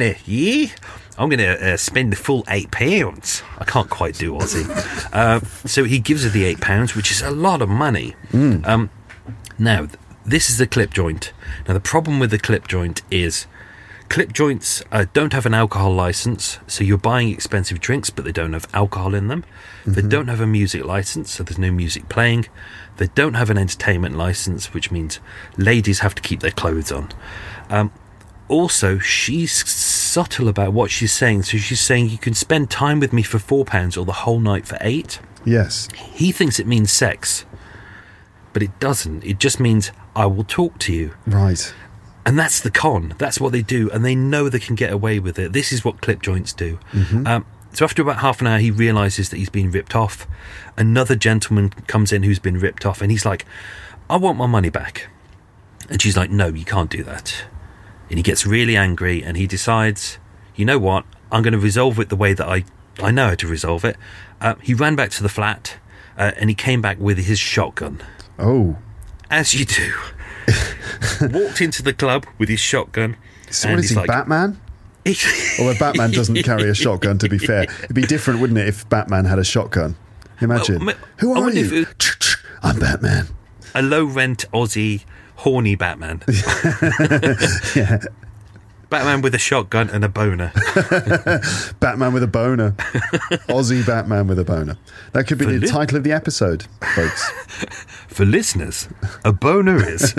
E: spend the full £8. I can't quite do Aussie. So he gives her the £8, which is a lot of money. Now, this is the clip joint. Now, the problem with the clip joint is clip joints don't have an alcohol license, so you're buying expensive drinks, but they don't have alcohol in them. They don't have a music license, so there's no music playing. They don't have an entertainment license, which means ladies have to keep their clothes on. Also, she's subtle about what she's saying. So she's saying you can spend time with me for £4 or the whole night for £8.
B: Yes.
E: He thinks it means sex, but it doesn't. It just means I will talk to you.
B: Right.
E: And that's the con. That's what they do, and they know they can get away with it. This is what clip joints do. So after about half an hour, he realises that he's been ripped off. Another gentleman comes in who's been ripped off, and he's like, I want my money back. And she's like, no, you can't do that. And he gets really angry, and he decides, you know what, I'm going to resolve it the way that I know how to resolve it. He ran back to the flat, and he came back with his shotgun.
B: Oh.
E: As you do. Walked into the club with his shotgun.
B: So what is he, like, Batman? Although Batman doesn't carry a shotgun, to be fair. It'd be different, wouldn't it, if Batman had a shotgun? Imagine. Who are you? I'm Batman.
E: A low-rent Aussie horny Batman.
B: Yeah.
E: Batman with a shotgun and a boner.
B: Batman with a boner. Aussie Batman with a boner. That could be the title of the episode, folks.
E: For listeners, a boner is...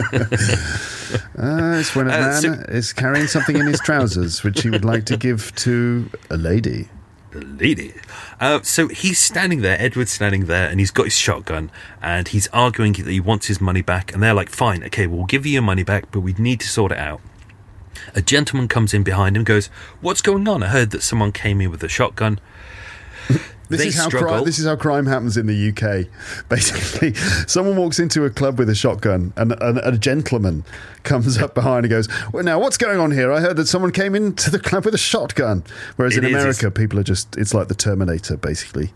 B: it's when a man is carrying something in his trousers which he would like to give to a lady.
E: A lady. So he's standing there, Edward's standing there, and he's got his shotgun, and he's arguing that he wants his money back, and they're like, fine, okay, we'll give you your money back, but we need to sort it out. A gentleman comes in behind him, goes, what's going on? I heard that someone came in with a shotgun.
B: This is how crime happens in the UK. Basically, someone walks into a club with a shotgun, and a gentleman comes up behind and goes, well, now, what's going on here? I heard that someone came into the club with a shotgun. Whereas in America, people are just, it's like the Terminator, basically.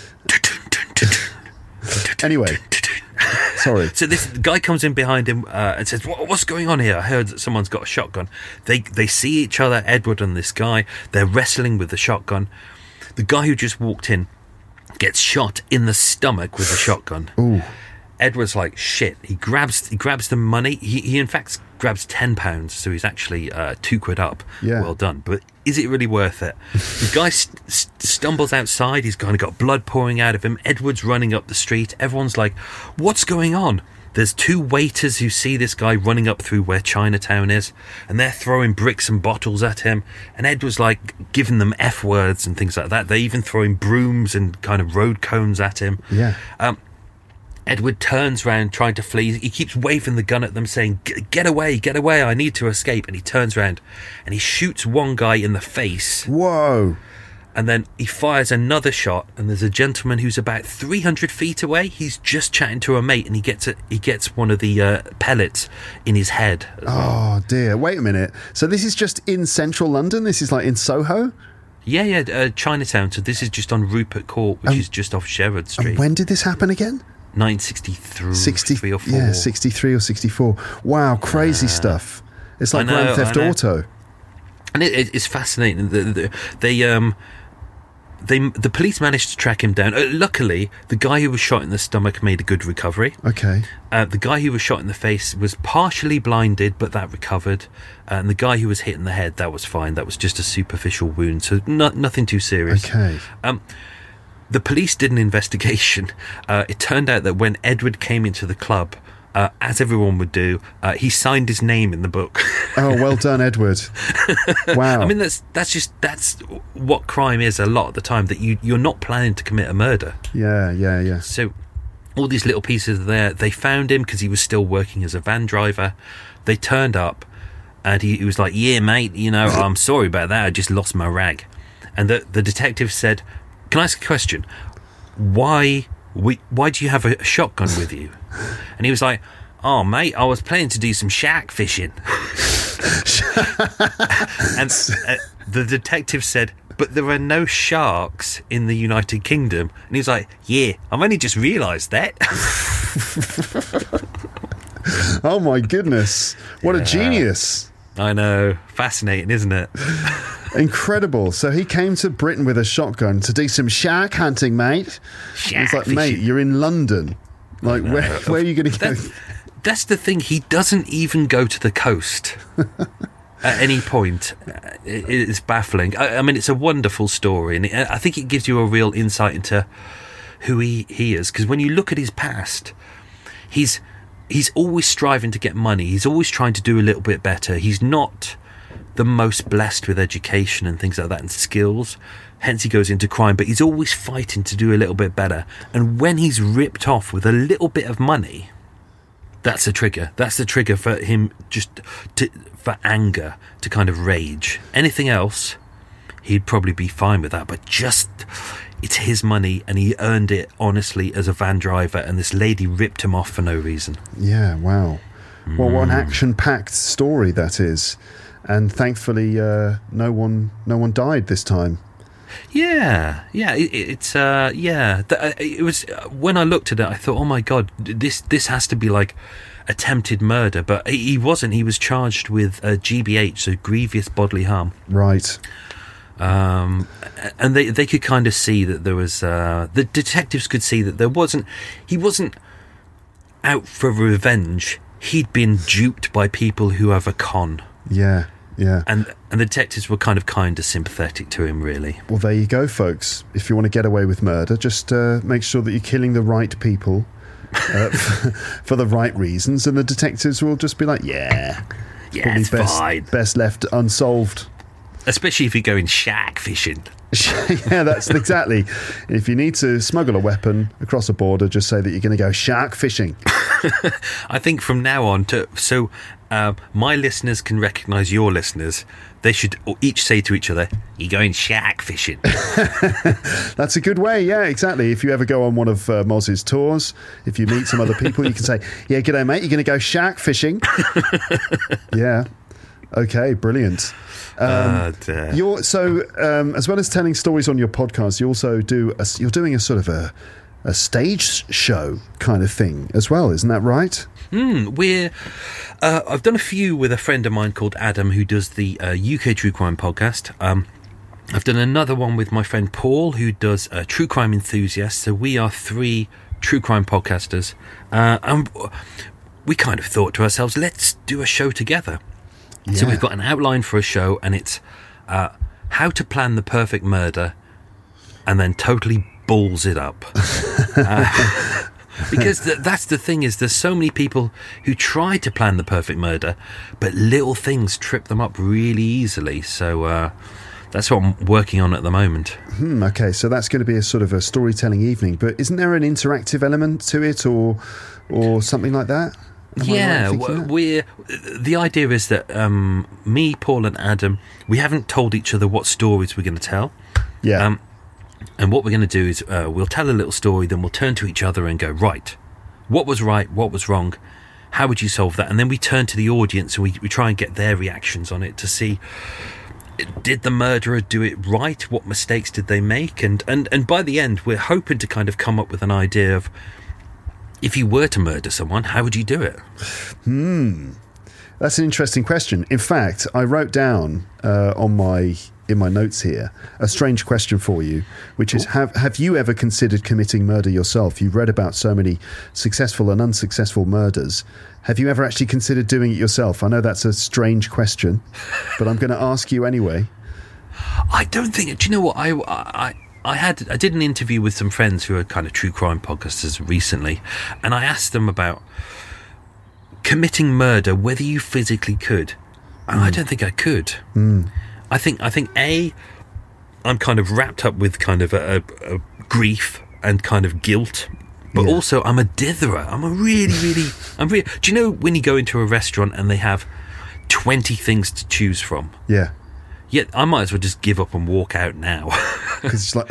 B: Anyway. Sorry.
E: So this guy comes in behind him and says, what's going on here? I heard that someone's got a shotgun. They see each other, Edward and this guy. They're wrestling with the shotgun. The guy who just walked in gets shot in the stomach with a shotgun.
B: Ooh.
E: Edward's like, shit. He grabs the money. He in fact grabs £10, so he's actually £2 up.
B: Yeah.
E: Well done. But is it really worth it? The guy stumbles outside. He's kind of got blood pouring out of him. Edward's running up the street. Everyone's like, what's going on? There's two waiters who see this guy running up through where Chinatown is, and they're throwing bricks and bottles at him, and Edward's like giving them F words and things like that. They're even throwing brooms and kind of road cones at him.
B: Yeah.
E: Edward turns around trying to flee. He keeps waving the gun at them saying, get away, I need to escape. And he turns around and he shoots one guy in the face.
B: Whoa.
E: And then he fires another shot, and there's a gentleman who's about 300 feet away. He's just chatting to a mate, and he gets one of the pellets in his head as well.
B: Oh dear, wait a minute. So this is just in central London? This is like in Soho?
E: Yeah, Chinatown. So this is just on Rupert Court, which is just off Sherwood Street.
B: And when did this happen again?
E: 1963 or 4.
B: Yeah, 63 or 64. Wow, crazy stuff. It's like Grand Theft Auto.
E: And it's fascinating. The police managed to track him down. Luckily, the guy who was shot in the stomach made a good recovery.
B: Okay.
E: The guy who was shot in the face was partially blinded, but that recovered. And the guy who was hit in the head, that was fine. That was just a superficial wound, so nothing too serious.
B: Okay.
E: The police did an investigation. It turned out that when Edward came into the club, as everyone would do, he signed his name in the book.
B: Oh, well done, Edward. Wow.
E: I mean, that's what crime is a lot of the time, that you're not planning to commit a murder.
B: Yeah.
E: So all these little pieces there, they found him because he was still working as a van driver. They turned up and he was like, yeah, mate, I'm sorry about that. I just lost my rag. And the detective said, can I ask a question? Why do you have a shotgun with you? And he was like, oh, mate, I was planning to do some shark fishing. And the detective said, but there are no sharks in the United Kingdom. And he was like, yeah, I've only just realised that.
B: Oh my goodness. What a genius.
E: I know. Fascinating, isn't it?
B: Incredible. So he came to Britain with a shotgun to do some shark hunting, mate. He's like, mate, you're in London. Like, where are you going to go?
E: That's the thing. He doesn't even go to the coast at any point. It's baffling. I mean, it's a wonderful story, and I think it gives you a real insight into who he is. Because when you look at his past, he's always striving to get money. He's always trying to do a little bit better. He's not the most blessed with education and things like that and skills. Hence he goes into crime, but he's always fighting to do a little bit better. And when he's ripped off with a little bit of money, that's the trigger. That's the trigger for him, for anger, to kind of rage. Anything else, he'd probably be fine with that. But it's his money, and he earned it honestly as a van driver, and this lady ripped him off for no reason.
B: Yeah, wow. Well, what an action-packed story that is. And thankfully, no one died this time.
E: Yeah. It was when I looked at it, I thought, oh my god, this has to be like attempted murder, but he wasn't. He was charged with GBH, so grievous bodily harm.
B: Right.
E: And they could kind of see that there was the detectives could see that he wasn't out for revenge. He'd been duped by people who have a con.
B: Yeah.
E: And the detectives were kind of sympathetic to him, really.
B: Well, there you go, folks. If you want to get away with murder, just make sure that you're killing the right people for the right reasons, and the detectives will just be like,
E: it's fine.
B: Best left unsolved.
E: Especially if you're going shark fishing.
B: Yeah, that's exactly. If you need to smuggle a weapon across a border, just say that you're going to go shark fishing.
E: I think from now on, my listeners can recognise your listeners. They should each say to each other, "You're going shark fishing."
B: That's a good way. Yeah, exactly. If you ever go on one of Moz's tours, if you meet some other people, you can say, "Yeah, g'day, mate. You're going to go shark fishing." Yeah. Okay. Brilliant. As well as telling stories on your podcast, you also you're doing a sort of a stage show kind of thing as well, isn't that right?
E: I've done a few with a friend of mine called Adam, who does the UK True Crime podcast. I've done another one with my friend Paul, who does True Crime Enthusiast. So we are 3 true crime podcasters, and we kind of thought to ourselves, let's do a show together. Yeah. So we've got an outline for a show, and it's how to plan the perfect murder and then totally balls it up. Because that's the thing, is there's so many people who try to plan the perfect murder, but little things trip them up really easily. So that's what I'm working on at the moment.
B: Okay, so that's going to be a sort of a storytelling evening, but isn't there an interactive element to it or something like that?
E: Yeah, the idea is that me, Paul and Adam, we haven't told each other what stories we're going to tell.
B: Yeah.
E: And what we're going to do is we'll tell a little story, then we'll turn to each other and go, right, what was wrong, how would you solve that? And then we turn to the audience and we try and get their reactions on it to see, did the murderer do it right? What mistakes did they make? And by the end, we're hoping to kind of come up with an idea of, if you were to murder someone, how would you do it?
B: That's an interesting question. In fact, I wrote down in my notes here a strange question for you, which is, have you ever considered committing murder yourself? You've read about so many successful and unsuccessful murders. Have you ever actually considered doing it yourself? I know that's a strange question, but I'm going to ask you anyway.
E: I don't think... Do you know what? I did an interview with some friends who are kind of true crime podcasters recently, and I asked them about committing murder, whether you physically could. And I don't think I could. I think I'm kind of wrapped up with kind of a grief and kind of guilt, but also I'm a ditherer. I'm really. Do you know when you go into a restaurant and they have 20 things to choose from?
B: Yeah.
E: Yeah, I might as well just give up and walk out now.
B: Because it's like,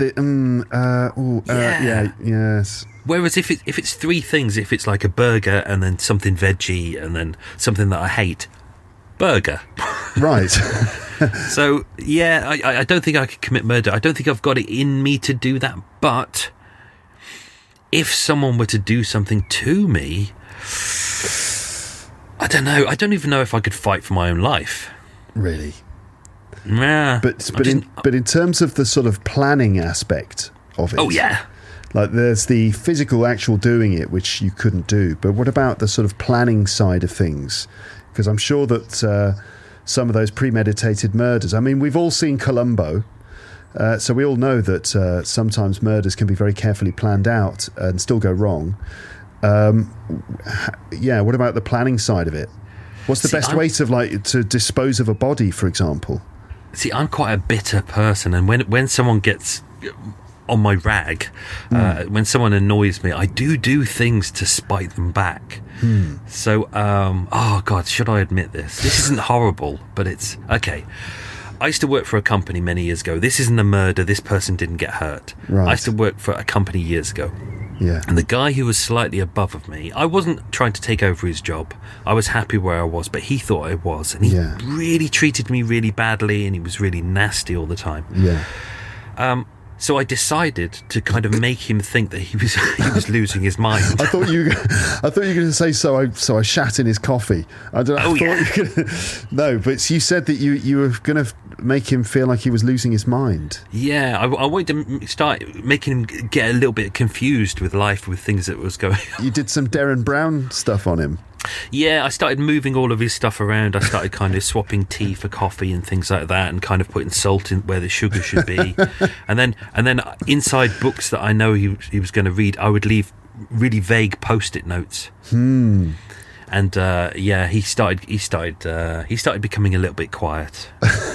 B: yes.
E: Whereas if it's 3 things, if it's like a burger and then something veggie and then something that I hate, burger.
B: Right.
E: So, yeah, I don't think I could commit murder. I don't think I've got it in me to do that. But if someone were to do something to me, I don't know. I don't even know if I could fight for my own life.
B: Really?
E: Nah.
B: But in terms of the sort of planning aspect of it.
E: Oh, yeah.
B: Like there's the physical actual doing it, which you couldn't do. But what about the sort of planning side of things? Because I'm sure that some of those premeditated murders, I mean, we've all seen Columbo. So we all know that sometimes murders can be very carefully planned out and still go wrong. Yeah, what about the planning side of it? What's the best way to dispose of a body, for example?
E: See, I'm quite a bitter person, and when someone gets on my rag, when someone annoys me, I do things to spite them back. So, oh God, should I admit this? This isn't horrible, but it's okay. I used to work for a company many years ago. This isn't a murder. This person didn't get hurt.
B: Right.
E: I used to work for a company years ago.
B: Yeah.
E: And the guy who was slightly above of me, I wasn't trying to take over his job. I was happy where I was, but he thought I was. And he really treated me really badly, and he was really nasty all the time.
B: Yeah.
E: So I decided to kind of make him think that he was losing his mind.
B: I thought you were going to say so I shat in his coffee. I don't know. No, but you said that you were going to make him feel like he was losing his mind.
E: Yeah, I wanted to start making him get a little bit confused with life, with things that was going on.
B: You did some Derren Brown stuff on him.
E: Yeah, I started moving all of his stuff around. I started kind of swapping tea for coffee and things like that, and kind of putting salt in where the sugar should be. and then inside books that I know he was going to read, I would leave really vague post-it notes. And yeah, he started becoming a little bit quiet.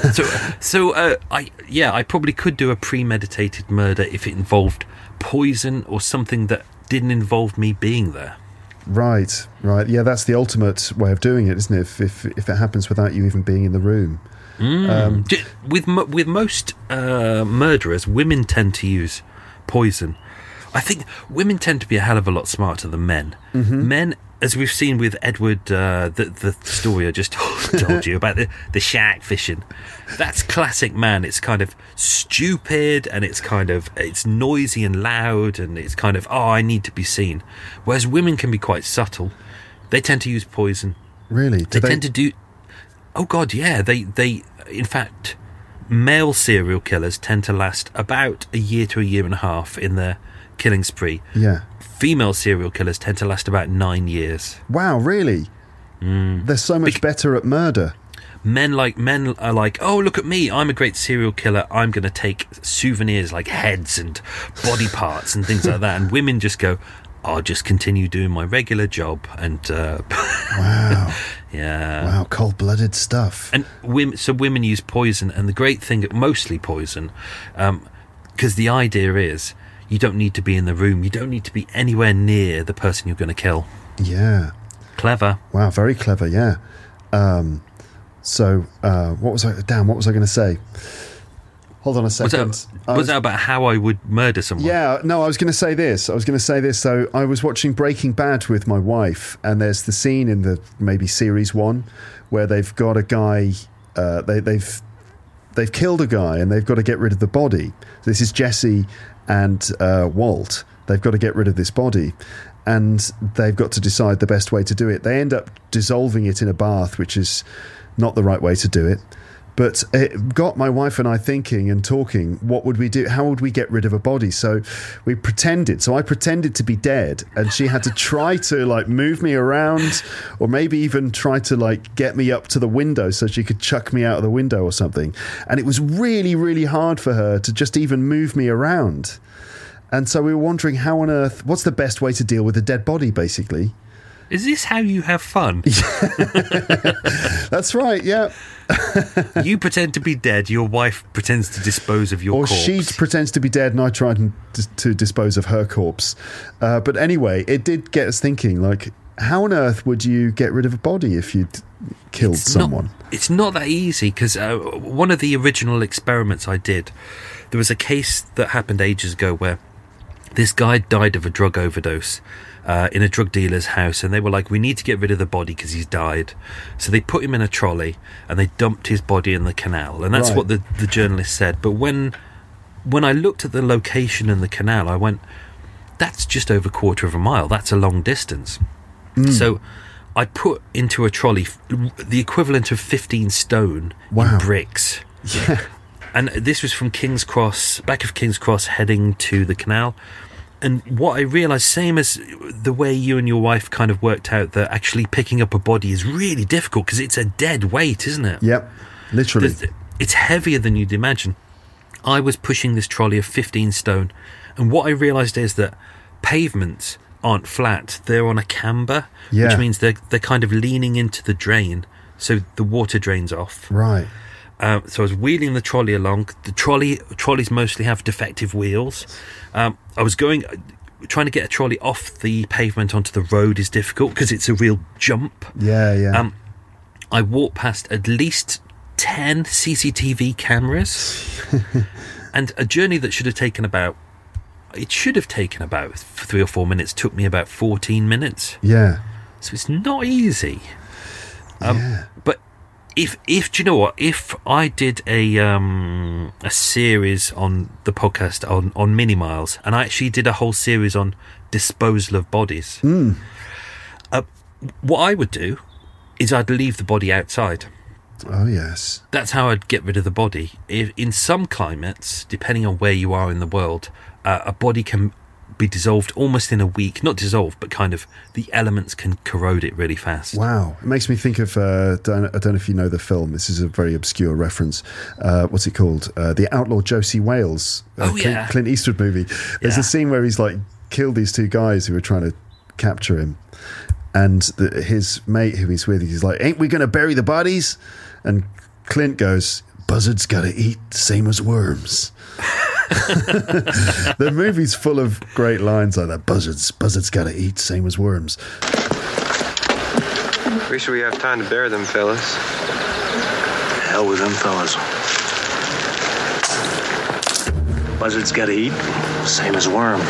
E: I probably could do a premeditated murder if it involved poison or something that didn't involve me being there.
B: Right. Yeah, that's the ultimate way of doing it, isn't it? If it happens without you even being in the room.
E: With most murderers, women tend to use poison. I think women tend to be a hell of a lot smarter than men. Men, as we've seen with Edward, the story I just told you about the shark fishing, that's classic man. It's kind of stupid, and it's noisy and loud, and it's kind of, I need to be seen. Whereas women can be quite subtle. They tend to use poison.
B: Really?
E: They tend to do... Oh God, yeah. They in fact, male serial killers tend to last about a year to a year and a half in their killing spree.
B: Yeah.
E: Female serial killers tend to last about 9 years.
B: Wow, really? They're so much better at murder.
E: Men are like, oh, look at me, I'm a great serial killer, I'm going to take souvenirs like heads and body parts and things like that. And women just go, I'll just continue doing my regular job. And
B: wow.
E: Yeah.
B: Wow, cold-blooded stuff.
E: And women use poison, and the great thing, mostly poison, because the idea is you don't need to be in the room, you don't need to be anywhere near the person you're going to kill.
B: Yeah.
E: Clever.
B: Wow, very clever, yeah. What was I going to say? Hold on a second.
E: Was that about how I would murder someone?
B: Yeah, no, I was going to say this. So I was watching Breaking Bad with my wife, and there's the scene in maybe series 1 where they've got a guy, they've killed a guy, and they've got to get rid of the body. This is Jesse and Walt. They've got to get rid of this body, and they've got to decide the best way to do it. They end up dissolving it in a bath, which is not the right way to do it. But it got my wife and I thinking and talking, what would we do? How would we get rid of a body? So I pretended to be dead, and she had to try to move me around, or maybe even try to get me up to the window so she could chuck me out of the window or something. And it was really, really hard for her to just even move me around. And so we were wondering how on earth, what's the best way to deal with a dead body, basically?
E: Is this how you have fun?
B: That's right, yeah.
E: You pretend to be dead, your wife pretends to dispose of your corpse. Or
B: she pretends to be dead and I try to dispose of her corpse. But anyway, it did get us thinking, how on earth would you get rid of a body if you'd killed someone?
E: It's not that easy, because one of the original experiments I did, there was a case that happened ages ago where This guy died of a drug overdose in a drug dealer's house, and they were like, we need to get rid of the body because he's died. So they put him in a trolley and they dumped his body in the canal, and that's
B: Right.
E: what the journalist said. But when I looked at the location in the canal, I went, that's just over a quarter of a mile. That's a long distance. So I put into a trolley the equivalent of 15 stone
B: Wow.
E: in bricks.
B: Yeah.
E: And this was from King's Cross, back of King's Cross, heading to the canal. And what I realised, same as the way you and your wife kind of worked out that actually picking up a body is really difficult because it's a dead weight, isn't it?
B: Yep. Literally.
E: It's heavier than you'd imagine. I was pushing this trolley of 15 stone, and what I realised is that pavements aren't flat; they're on a camber,
B: Yeah.
E: which means they're kind of leaning into the drain, so the water drains off.
B: Right.
E: So I was wheeling the trolley along. The trolleys mostly have defective wheels. I was trying to get a trolley off the pavement onto the road is difficult because it's a real jump.
B: Yeah, yeah.
E: I walked past at least 10 CCTV cameras, and a journey that should have taken about 3 or 4 minutes took me about 14 minutes.
B: yeah.
E: So it's not easy.
B: Yeah.
E: But if do you know what? If I did a series on the podcast on mini miles, and I actually did a whole series on disposal of bodies, what I would do is I'd leave the body outside.
B: Oh, yes.
E: That's how I'd get rid of the body. In some climates, depending on where you are in the world, a body can be dissolved almost in a week. Not dissolved, but kind of the elements can corrode it really fast.
B: Wow. It makes me think of, I don't know if you know the film. This is a very obscure reference. What's it called? The Outlaw Josie Wales.
E: Yeah.
B: Clint Eastwood movie. There's
E: Yeah.
B: a scene where he's like killed these two guys who were trying to capture him. And his mate who he's with, he's like, ain't we going to bury the bodies? And Clint goes, buzzards got to eat, same as worms. The movie's full of great lines like that. Buzzards got to eat, same as worms.
D: Pretty sure we have time to bury them fellas.
F: Hell with them fellas. Buzzards gotta eat, same as worms.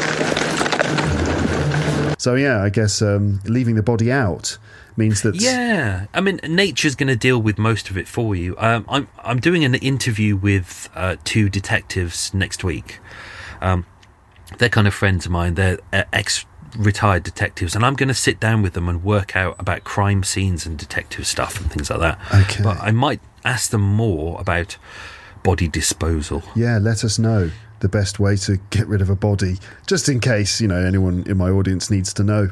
B: So yeah, I guess leaving the body out means that...
E: Yeah, I mean, nature's going to deal with most of it for you. I'm doing an interview with 2 detectives next week. They're kind of friends of mine. They're ex-retired detectives, and I'm going to sit down with them and work out about crime scenes and detective stuff and things like that.
B: Okay.
E: But I might ask them more about body disposal.
B: Yeah, let us know the best way to get rid of a body, just in case, anyone in my audience needs to know.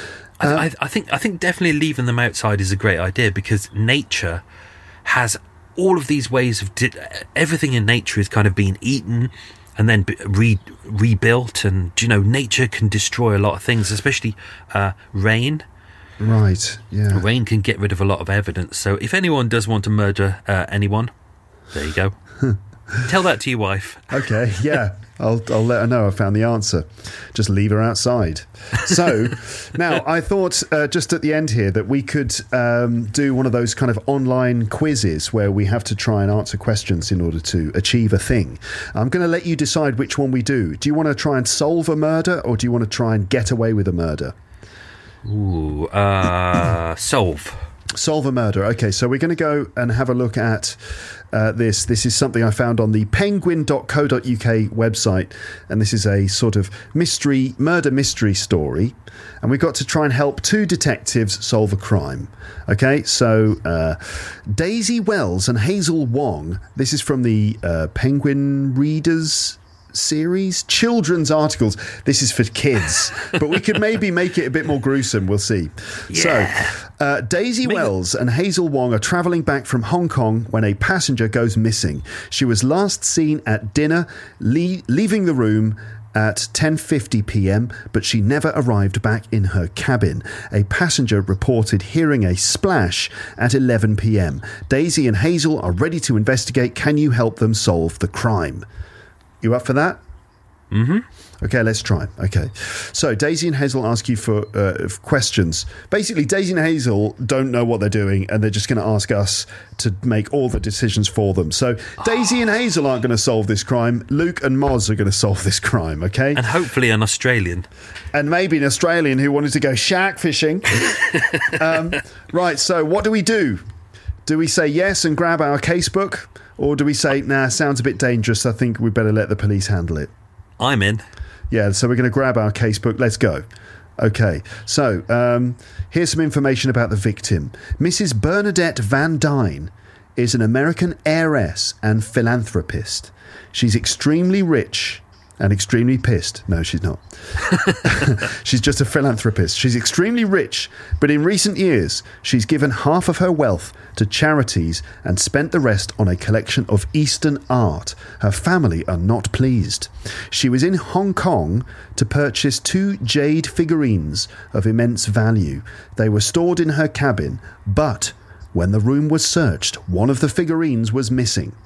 E: I think definitely leaving them outside is a great idea because nature has all of these ways of everything in nature is kind of being eaten and then rebuilt, and nature can destroy a lot of things, especially rain.
B: Right, yeah.
E: Rain can get rid of a lot of evidence. So if anyone does want to murder anyone, there you go. Tell that to your wife.
B: Okay, yeah. I'll let her know I found the answer. Just leave her outside. So, now, I thought just at the end here that we could do one of those kind of online quizzes where we have to try and answer questions in order to achieve a thing. I'm going to let you decide which one we do. Do you want to try and solve a murder, or do you want to try and get away with a murder?
E: Ooh, solve.
B: Solve a murder. Okay, so we're going to go and have a look at this. This is something I found on the penguin.co.uk website, and this is a sort of murder mystery story, and we've got to try and help 2 detectives solve a crime. Okay, so Daisy Wells and Hazel Wong. This is from the Penguin Readers series, children's articles. This is for kids, but we could maybe make it a bit more gruesome. We'll see.
E: Yeah.
B: So Daisy Wells and Hazel Wong are travelling back from Hong Kong when a passenger goes missing. She was last seen at dinner, leaving the room at 10:50 p.m, but she never arrived back in her cabin. A passenger reported hearing a splash at 11 p.m. Daisy and Hazel are ready to investigate. Can you help them solve the crime? You up for that? Okay, let's try. Okay. So Daisy and Hazel ask you for questions. Basically, Daisy and Hazel don't know what they're doing, and they're just going to ask us to make all the decisions for them. So Daisy and Hazel aren't going to solve this crime. Luke and Moz are going to solve this crime, okay?
E: And hopefully an Australian.
B: And maybe an Australian who wanted to go shark fishing. Right, so what do we do? Do we say yes and grab our casebook? Or do we say, nah, sounds a bit dangerous, I think we better let the police handle it?
E: I'm in.
B: Yeah, so we're going to grab our casebook. Let's go. Okay, so here's some information about the victim. Mrs. Bernadette Van Dyne is an American heiress and philanthropist. She's extremely rich and extremely pissed. No, she's not. She's just a philanthropist. She's extremely rich, but in recent years, she's given half of her wealth to charities and spent the rest on a collection of Eastern art. Her family are not pleased. She was in Hong Kong to purchase 2 jade figurines of immense value. They were stored in her cabin, but when the room was searched, one of the figurines was missing.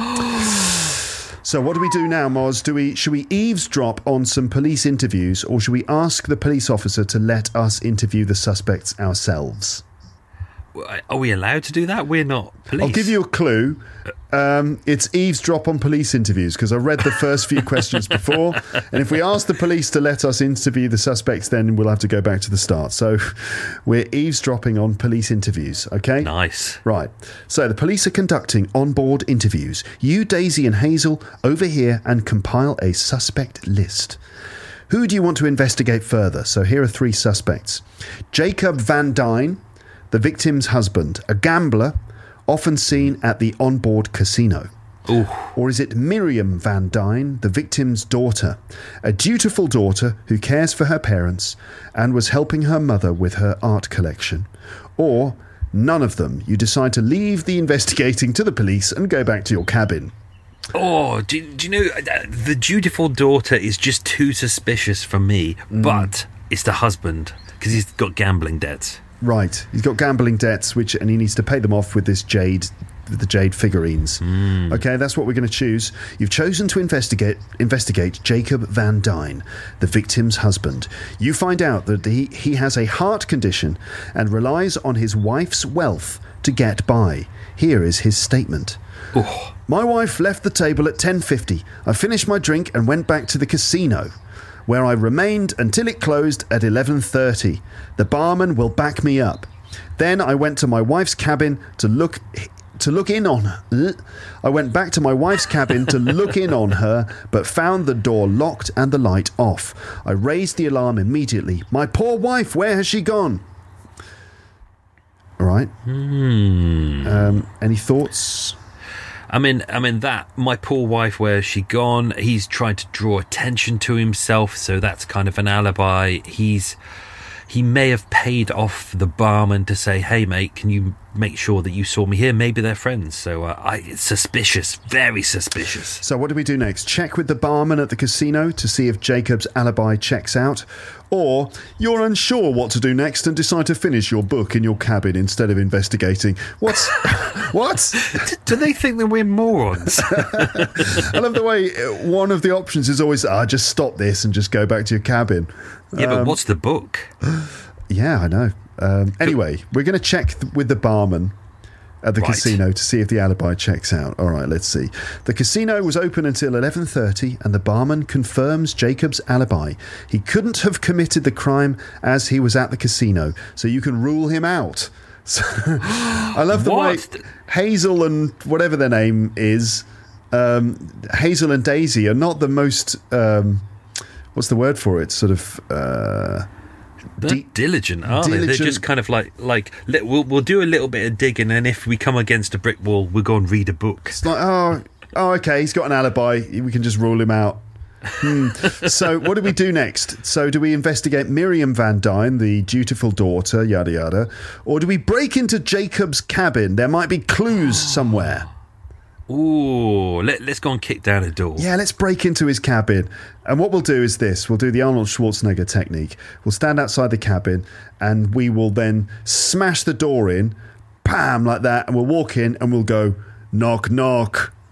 B: So what do we do now, Moz? Should we eavesdrop on some police interviews, or should we ask the police officer to let us interview the suspects ourselves?
E: Are we allowed to do that? We're not police.
B: I'll give you a clue. It's eavesdrop on police interviews, because I read the first few questions before, and if we ask the police to let us interview the suspects, then we'll have to go back to the start. So we're eavesdropping on police interviews, okay?
E: Nice.
B: Right. So the police are conducting on-board interviews. You, Daisy and Hazel, over here and compile a suspect list. Who do you want to investigate further? So here are 3 suspects. Jacob Van Dyne, the victim's husband, a gambler, often seen at the onboard casino.
E: Ooh.
B: Or is it Miriam Van Dyne, the victim's daughter, a dutiful daughter who cares for her parents and was helping her mother with her art collection? Or none of them? You decide to leave the investigating to the police and go back to your cabin.
E: Oh, do you know, the dutiful daughter is just too suspicious for me, but it's the husband, because he's got gambling debts.
B: Right, he's got gambling debts, and he needs to pay them off with the jade figurines. Okay, that's what we're going to choose. You've chosen to investigate Jacob Van Dyne, the victim's husband. You find out that he has a heart condition and relies on his wife's wealth to get by. Here is his statement.
E: Oh.
B: My wife left the table at 10:50. I finished my drink and went back to the casino, where I remained until it closed at 11:30. The barman will back me up. Then I went to my wife's cabin to look in on her. I went back to my wife's cabin to look in on her, but found the door locked and the light off. I raised the alarm immediately. My poor wife, where has she gone? All right. Any thoughts?
E: I mean that my poor wife, where has she gone? He's trying to draw attention to himself, so that's kind of an alibi. He may have paid off the barman to say, hey mate, can you make sure that you saw me here? Maybe they're friends. So it's suspicious, very suspicious.
B: So what do we do next? Check with the barman at the casino to see if Jacob's alibi checks out? Or you're unsure what to do next and decide to finish your book in your cabin instead of investigating? What?
E: Do they think that we're morons?
B: I love the way one of the options is always, just stop this and just go back to your cabin.
E: Yeah, but what's the book?
B: Yeah, I know. Anyway, we're going to check with the barman at the casino to see if the alibi checks out. All right, let's see. The casino was open until 11:30 and the barman confirms Jacob's alibi. He couldn't have committed the crime as he was at the casino, so you can rule him out. So, I love the way Hazel and whatever their name is, Hazel and Daisy are not the most... what's the word for it? Sort of...
E: They're diligent, aren't they? They're just kind of like we'll do a little bit of digging, and if we come against a brick wall, we'll go and read a book.
B: It's like, oh, okay, he's got an alibi. We can just rule him out. So what do we do next? So do we investigate Miriam Van Dyne, the dutiful daughter, yada yada, or do we break into Jacob's cabin? There might be clues somewhere.
E: Ooh, let's go and kick down a door.
B: Yeah, let's break into his cabin. And what we'll do is this. We'll do the Arnold Schwarzenegger technique. We'll stand outside the cabin and we will then smash the door in, bam, like that, and we'll walk in and we'll go, knock, knock.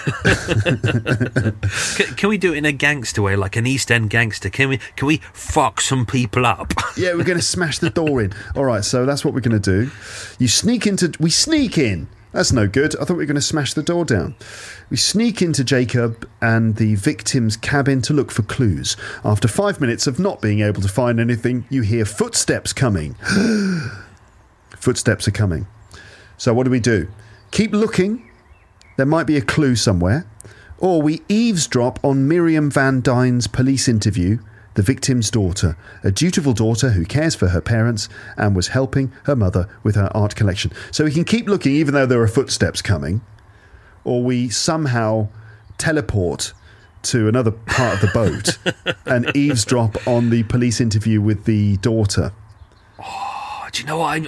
E: Can we do it in a gangster way, like an East End gangster? Can we fuck some people up?
B: Yeah, we're going to smash the door in. All right, so that's what we're going to do. We sneak in. That's no good. I thought we were going to smash the door down. We sneak into Jacob and the victim's cabin to look for clues. After 5 minutes of not being able to find anything, you hear footsteps coming. Footsteps are coming. So what do? Keep looking. There might be a clue somewhere. Or we eavesdrop on Miriam Van Dyne's police interview, the victim's daughter, a dutiful daughter who cares for her parents and was helping her mother with her art collection. So we can keep looking even though there are footsteps coming. Or we somehow teleport to another part of the boat and eavesdrop on the police interview with the daughter.
E: Oh, do you know what?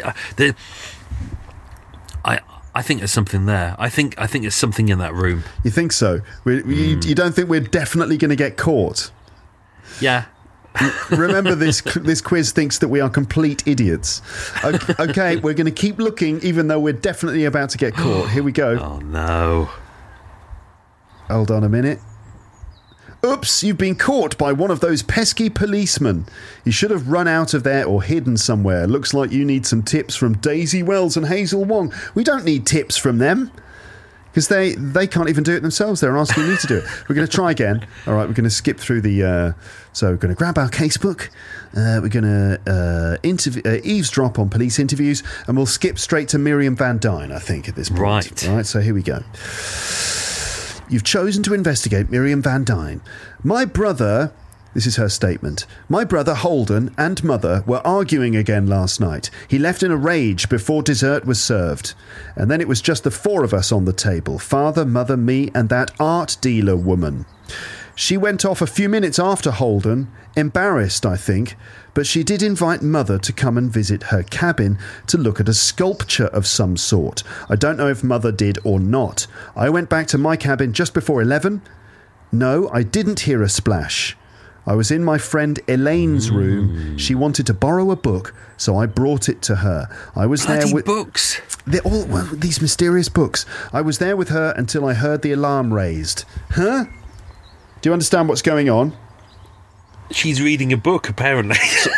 E: I think there's something there. I think there's something in that room.
B: You think so? You don't think we're definitely going to get caught?
E: Yeah.
B: Remember, this quiz thinks that we are complete idiots. Okay, we're going to keep looking, even though we're definitely about to get caught. Here we go.
E: Oh, no.
B: Hold on a minute. Oops, you've been caught by one of those pesky policemen. You should have run out of there or hidden somewhere. Looks like you need some tips from Daisy Wells and Hazel Wong. We don't need tips from them. Because they can't even do it themselves. They're asking me to do it. We're going to try again. All right, we're going to skip through the... so we're going to grab our casebook. We're going to eavesdrop on police interviews. And we'll skip straight to Miriam Van Dyne, I think, at this point.
E: Right.
B: All right, so here we go. You've chosen to investigate Miriam Van Dyne. My brother... This is her statement. My brother Holden and mother were arguing again last night. He left in a rage before dessert was served. And then it was just the four of us on the table. Father, mother, me and that art dealer woman. She went off a few minutes after Holden, embarrassed, I think, but she did invite mother to come and visit her cabin to look at a sculpture of some sort. I don't know if mother did or not. I went back to my cabin just before 11. No, I didn't hear a splash. I was in my friend Elaine's room. She wanted to borrow a book, so I brought it to her. I was
E: Bloody
B: there with
E: books.
B: They're all these mysterious books. I was there with her until I heard the alarm raised. Huh? Do you understand what's going on?
E: She's reading a book, apparently.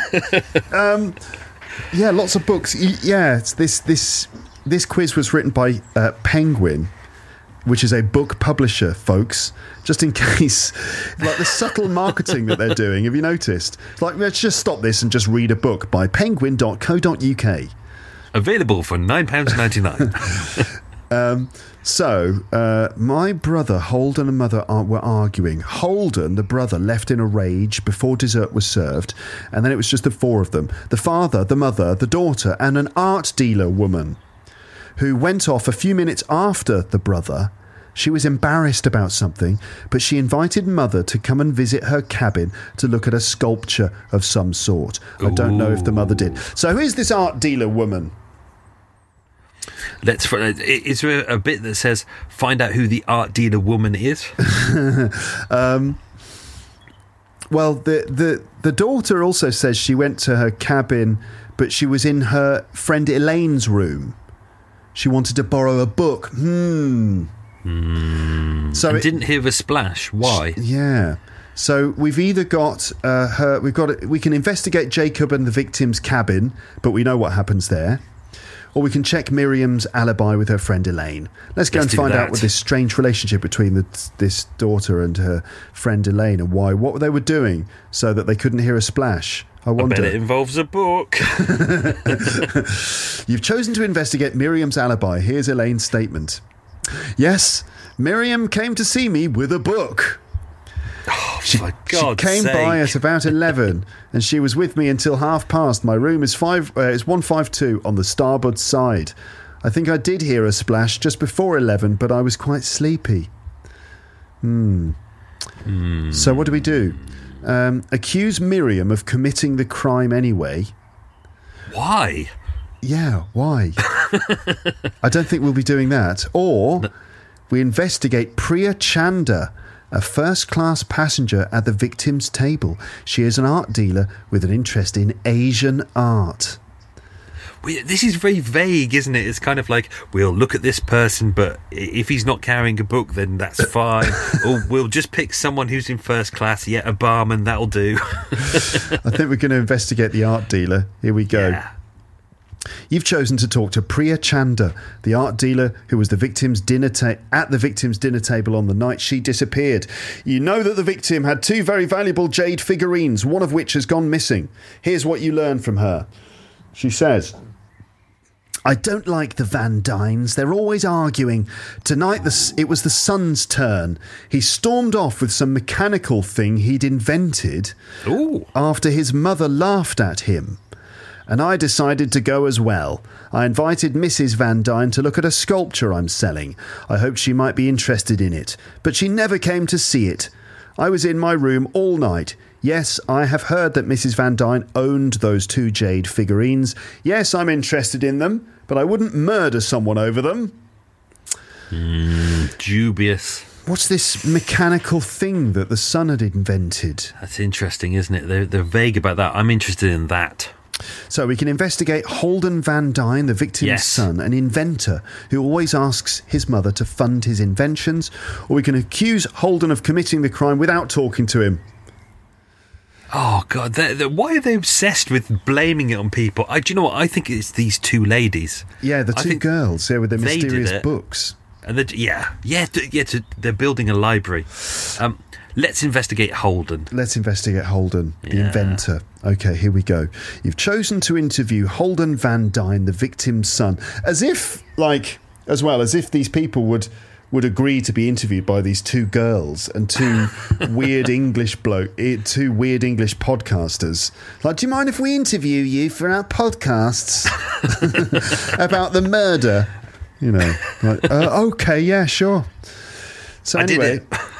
B: Yeah, lots of books. Yeah, it's this quiz was written by Penguin, which is a book publisher, folks. Just in case, like the subtle marketing that they're doing. Have you noticed? It's like, let's just stop this and just read a book by penguin.co.uk.
E: Available for £9.99.
B: So, my brother Holden and mother were arguing. Holden, the brother, left in a rage before dessert was served, and then it was just the four of them. The father, the mother, the daughter, and an art dealer woman who went off a few minutes after the brother. She was embarrassed about something, but she invited mother to come and visit her cabin to look at a sculpture of some sort. I don't know if the mother did. So who is this art dealer woman?
E: Is there a bit that says, find out who the art dealer woman is?
B: Well, the daughter also says she went to her cabin, but she was in her friend Elaine's room. She wanted to borrow a book. So
E: and didn't hear the splash. Why?
B: Yeah. So we've either got we can investigate Jacob and the victim's cabin, but we know what happens there. Or we can check Miriam's alibi with her friend Elaine. Let's go and find out what this strange relationship between this daughter and her friend Elaine and what they were doing so that they couldn't hear a splash. I wonder.
E: I bet it involves a book.
B: You've chosen to investigate Miriam's alibi. Here's Elaine's statement. Yes, Miriam came to see me with a book. She came by at about 11 and she was with me until past. My room is 152 on the starboard side. I think I did hear a splash just before 11, but I was quite sleepy. So what do? Accuse Miriam of committing the crime anyway.
E: Why?
B: Yeah, why? I don't think we'll be doing that. Or we investigate Priya Chanda, a first-class passenger at the victim's table. She is an art dealer with an interest in Asian art.
E: This is very vague, isn't it? It's kind of like, we'll look at this person, but if he's not carrying a book, then that's fine. Or we'll just pick someone who's in first class. Yeah, a barman, that'll do.
B: I think we're going to investigate the art dealer. Here we go.
E: Yeah.
B: You've chosen to talk to Priya Chanda, the art dealer who was at the victim's dinner table on the night she disappeared. You know that the victim had 2 very valuable jade figurines, one of which has gone missing. Here's what you learn from her. She says, I don't like the Van Dynes. They're always arguing. Tonight it was the son's turn. He stormed off with some mechanical thing he'd invented after his mother laughed at him. And I decided to go as well. I invited Mrs. Van Dyne to look at a sculpture I'm selling. I hoped she might be interested in it, but she never came to see it. I was in my room all night. Yes, I have heard that Mrs. Van Dyne owned those 2 jade figurines. Yes, I'm interested in them, but I wouldn't murder someone over them.
E: Dubious.
B: What's this mechanical thing that the son had invented?
E: That's interesting, isn't it? They're vague about that. I'm interested in that.
B: So we can investigate Holden Van Dyne, the victim's son, an inventor who always asks his mother to fund his inventions, or we can accuse Holden of committing the crime without talking to him.
E: Oh, God. Why are they obsessed with blaming it on people? Do you know what? I think it's these 2 ladies.
B: Yeah, the 2 girls with their mysterious books.
E: And they're building a library. Let's investigate Holden.
B: The inventor. Okay, here we go. You've chosen to interview Holden Van Dyne, the victim's son, as if these people would agree to be interviewed by these 2 girls and 2 weird English podcasters. Like, do you mind if we interview you for our podcasts about the murder? You know, like, okay, yeah, sure. So anyway,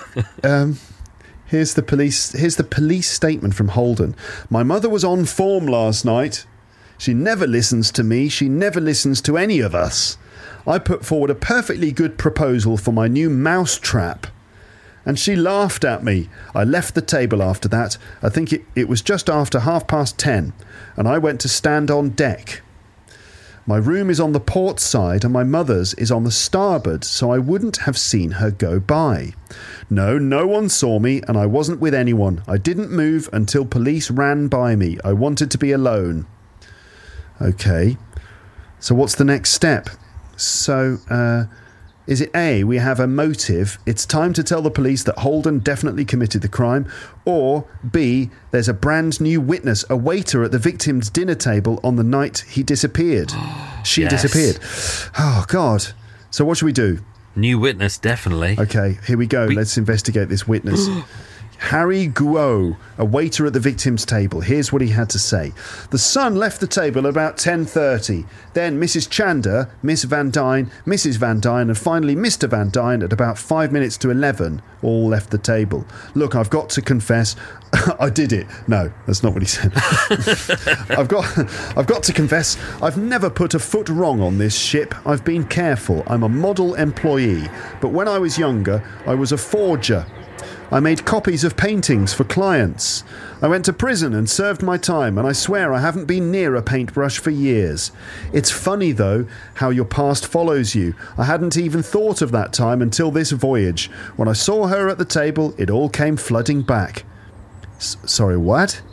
B: here's the police statement from Holden. My mother was on form last night. She never listens to me. She never listens to any of us. I put forward a perfectly good proposal for my new mouse trap, and she laughed at me. I left the table after that. I think it was just after 10:30, and I went to stand on deck. My room is on the port side and my mother's is on the starboard, so I wouldn't have seen her go by. No one saw me and I wasn't with anyone. I didn't move until police ran by me. I wanted to be alone. Okay, so what's the next step? So, is it A, we have a motive, it's time to tell the police that Holden definitely committed the crime, or B, there's a brand new witness, a waiter at the victim's dinner table on the night he disappeared. She disappeared. Oh, God. So what should we do?
E: New witness, definitely.
B: Okay, here we go. Let's investigate this witness. Harry Guo, a waiter at the victim's table. Here's what he had to say. The son left the table about 10:30. Then Mrs. Chanda, Miss Van Dyne, Mrs. Van Dyne, and finally Mr. Van Dyne at about 5 minutes to 11 all left the table. Look, I've got to confess, I did it. No, that's not what he said. I've got to confess, I've never put a foot wrong on this ship. I've been careful. I'm a model employee. But when I was younger, I was a forger. I made copies of paintings for clients. I went to prison and served my time, and I swear I haven't been near a paintbrush for years. It's funny, though, how your past follows you. I hadn't even thought of that time until this voyage. When I saw her at the table, it all came flooding back. Sorry, what?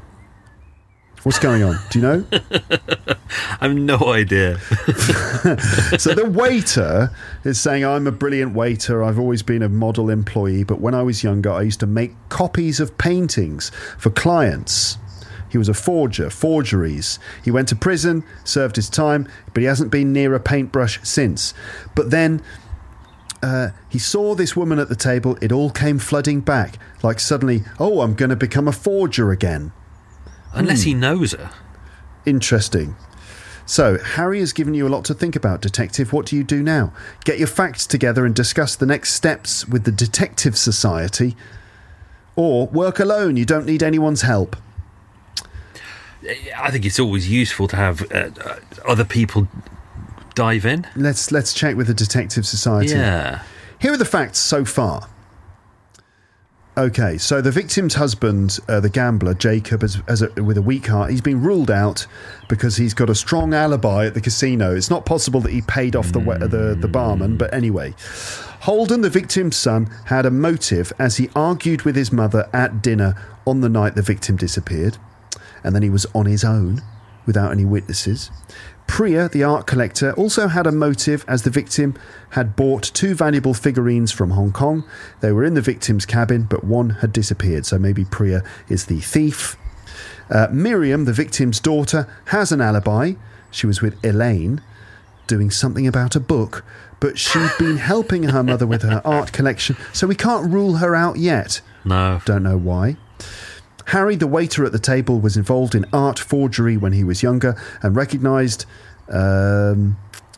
B: What's going on? Do you know?
E: I have no idea.
B: So the waiter is saying, I'm a brilliant waiter. I've always been a model employee. But when I was younger, I used to make copies of paintings for clients. He was a forger, forgeries. He went to prison, served his time, but he hasn't been near a paintbrush since. But then he saw this woman at the table. It all came flooding back. Like suddenly, oh, I'm going to become a forger again.
E: Unless he knows her.
B: Interesting. So, Harry has given you a lot to think about, Detective. What do you do now? Get your facts together and discuss the next steps with the Detective Society. Or work alone. You don't need anyone's help.
E: I think it's always useful to have other people dive in.
B: Let's check with the Detective Society.
E: Yeah.
B: Here are the facts so far. Okay, so the victim's husband, the gambler, Jacob, with a weak heart, he's been ruled out because he's got a strong alibi at the casino. It's not possible that he paid off the barman, but anyway. Holden, the victim's son, had a motive as he argued with his mother at dinner on the night the victim disappeared, and then he was on his own without any witnesses. Priya, the art collector, also had a motive as the victim had bought 2 valuable figurines from Hong Kong. They were in the victim's cabin, but one had disappeared, so maybe Priya is the thief. Miriam, the victim's daughter, has an alibi. She was with Elaine, doing something about a book, but she'd been helping her mother with her art collection, so we can't rule her out yet.
E: No.
B: Don't know why. Harry, the waiter at the table, was involved in art forgery when he was younger and recognised her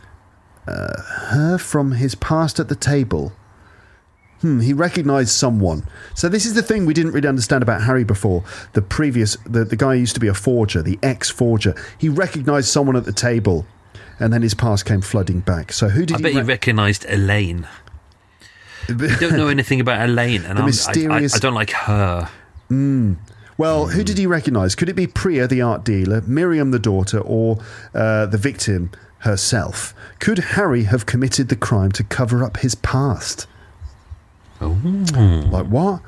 B: from his past at the table. He recognised someone. So this is the thing we didn't really understand about Harry before. The guy who used to be a forger, the ex-forger. He recognised someone at the table, and then his past came flooding back. So who did
E: I bet he recognised Elaine. You don't know anything about Elaine, and I don't like her.
B: Well, who did he recognise? Could it be Priya, the art dealer, Miriam, the daughter, or the victim herself? Could Harry have committed the crime to cover up his past?
E: Oh.
B: Like what?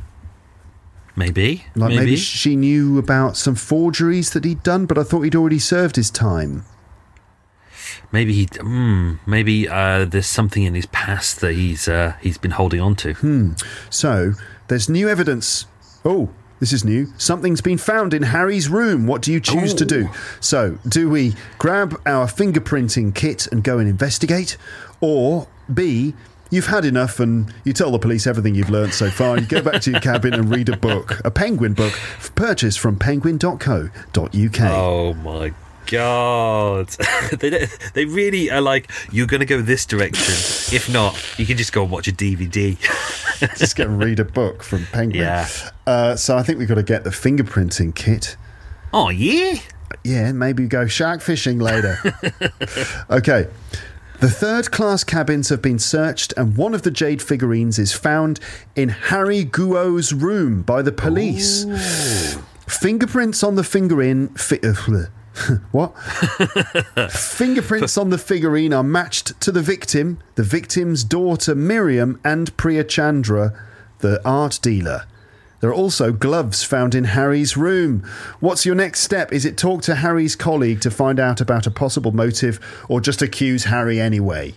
E: Maybe.
B: Maybe she knew about some forgeries that he'd done, but I thought he'd already served his time.
E: Maybe there's something in his past that he's been holding on to.
B: So, there's new evidence. Oh, this is new. Something's been found in Harry's room. What do you choose to do? So, do we grab our fingerprinting kit and go and investigate? Or B, you've had enough and you tell the police everything you've learned so far. You go back to your cabin and read a book. A Penguin book purchased from penguin.co.uk.
E: Oh, my God. They really are like, you're going to go this direction. If not, you can just go and watch a DVD.
B: Just go and read a book from Penguin.
E: Yeah.
B: So I think we've got to get the fingerprinting kit.
E: Oh, yeah?
B: Yeah, maybe go shark fishing later. Okay. The third-class cabins have been searched and one of the jade figurines is found in Harry Guo's room by the police.
E: Ooh.
B: Fingerprints on the figurine... What? Fingerprints on the figurine are matched to the victim's daughter Miriam, and Priya Chandra, the art dealer. There are also gloves found in Harry's room. What's your next step? Is it talk to Harry's colleague to find out about a possible motive, or just accuse Harry anyway?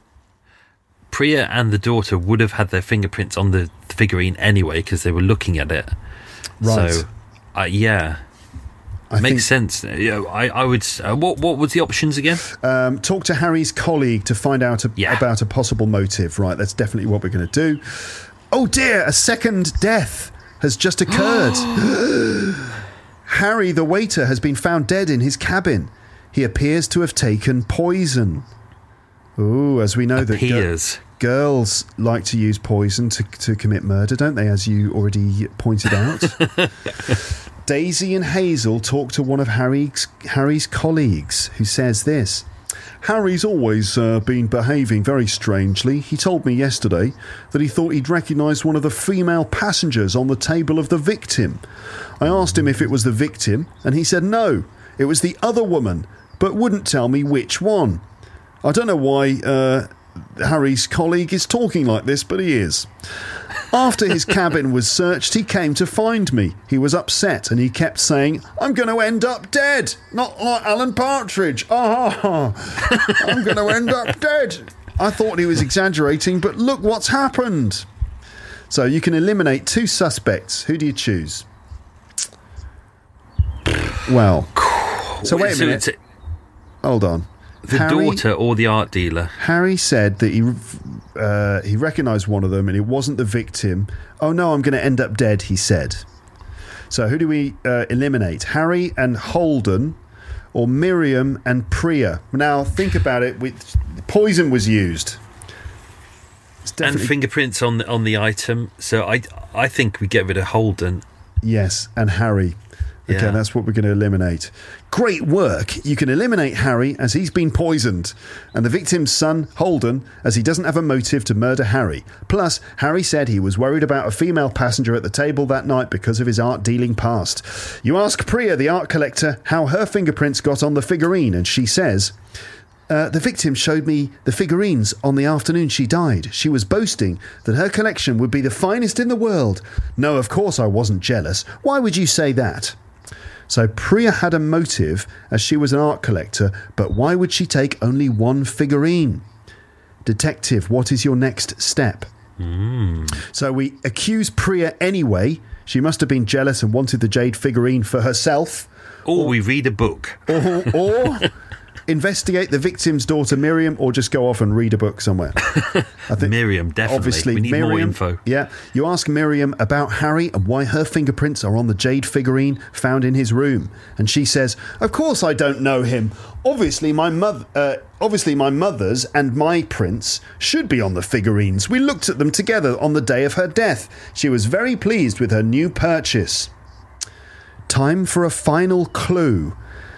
E: Priya and the daughter would have had their fingerprints on the figurine anyway because they were looking at it.
B: Right.
E: So, yeah. Makes sense. Yeah, I would. What was the options again?
B: Talk to Harry's colleague to find out about a possible motive. Right, that's definitely what we're going to do. Oh dear, a second death has just occurred. Harry, the waiter, has been found dead in his cabin. He appears to have taken poison. Ooh, as we know that girls like to use poison to commit murder, don't they? As you already pointed out. Daisy and Hazel talk to one of Harry's colleagues, who says this. Harry's always been behaving very strangely. He told me yesterday that he thought he'd recognised one of the female passengers on the table of the victim. I asked him if it was the victim, and he said no, it was the other woman, but wouldn't tell me which one. I don't know why Harry's colleague is talking like this, but he is. After his cabin was searched, he came to find me. He was upset and he kept saying, I'm going to end up dead. Not like Alan Partridge. I'm going to end up dead. I thought he was exaggerating, but look what's happened. So you can eliminate 2 suspects. Who do you choose? Well, so wait a minute. Hold on.
E: The daughter or the art dealer?
B: Harry said that he recognised one of them and it wasn't the victim. Oh no, I'm going to end up dead, he said. So who do we eliminate? Harry and Holden, or Miriam and Priya? Now think about it. Poison was used.
E: And fingerprints on the item. So I think we get rid of Holden.
B: Yes, and Harry. Okay,
E: Yeah.
B: that's what we're going to eliminate. Great work. You can eliminate Harry as he's been poisoned, and the victim's son, Holden, as he doesn't have a motive to murder Harry. Plus, Harry said he was worried about a female passenger at the table that night because of his art dealing past. You ask Priya, the art collector, how her fingerprints got on the figurine, and she says... the victim showed me the figurines on the afternoon she died. She was boasting that her collection would be the finest in the world. No, of course I wasn't jealous. Why would you say that? So Priya had a motive as she was an art collector, but why would she take only one figurine? Detective, what is your next step? So we accuse Priya anyway. She must have been jealous and wanted the jade figurine for herself.
E: Or we read a book.
B: Or investigate the victim's daughter Miriam, or just go off and read a book somewhere. I think
E: Miriam, definitely.
B: Obviously,
E: we need
B: Miriam,
E: more info.
B: Yeah, you ask Miriam about Harry and why her fingerprints are on the jade figurine found in his room, and she says, "Of course, I don't know him. Obviously, my mother's and my prints should be on the figurines. We looked at them together on the day of her death. She was very pleased with her new purchase." Time for a final clue.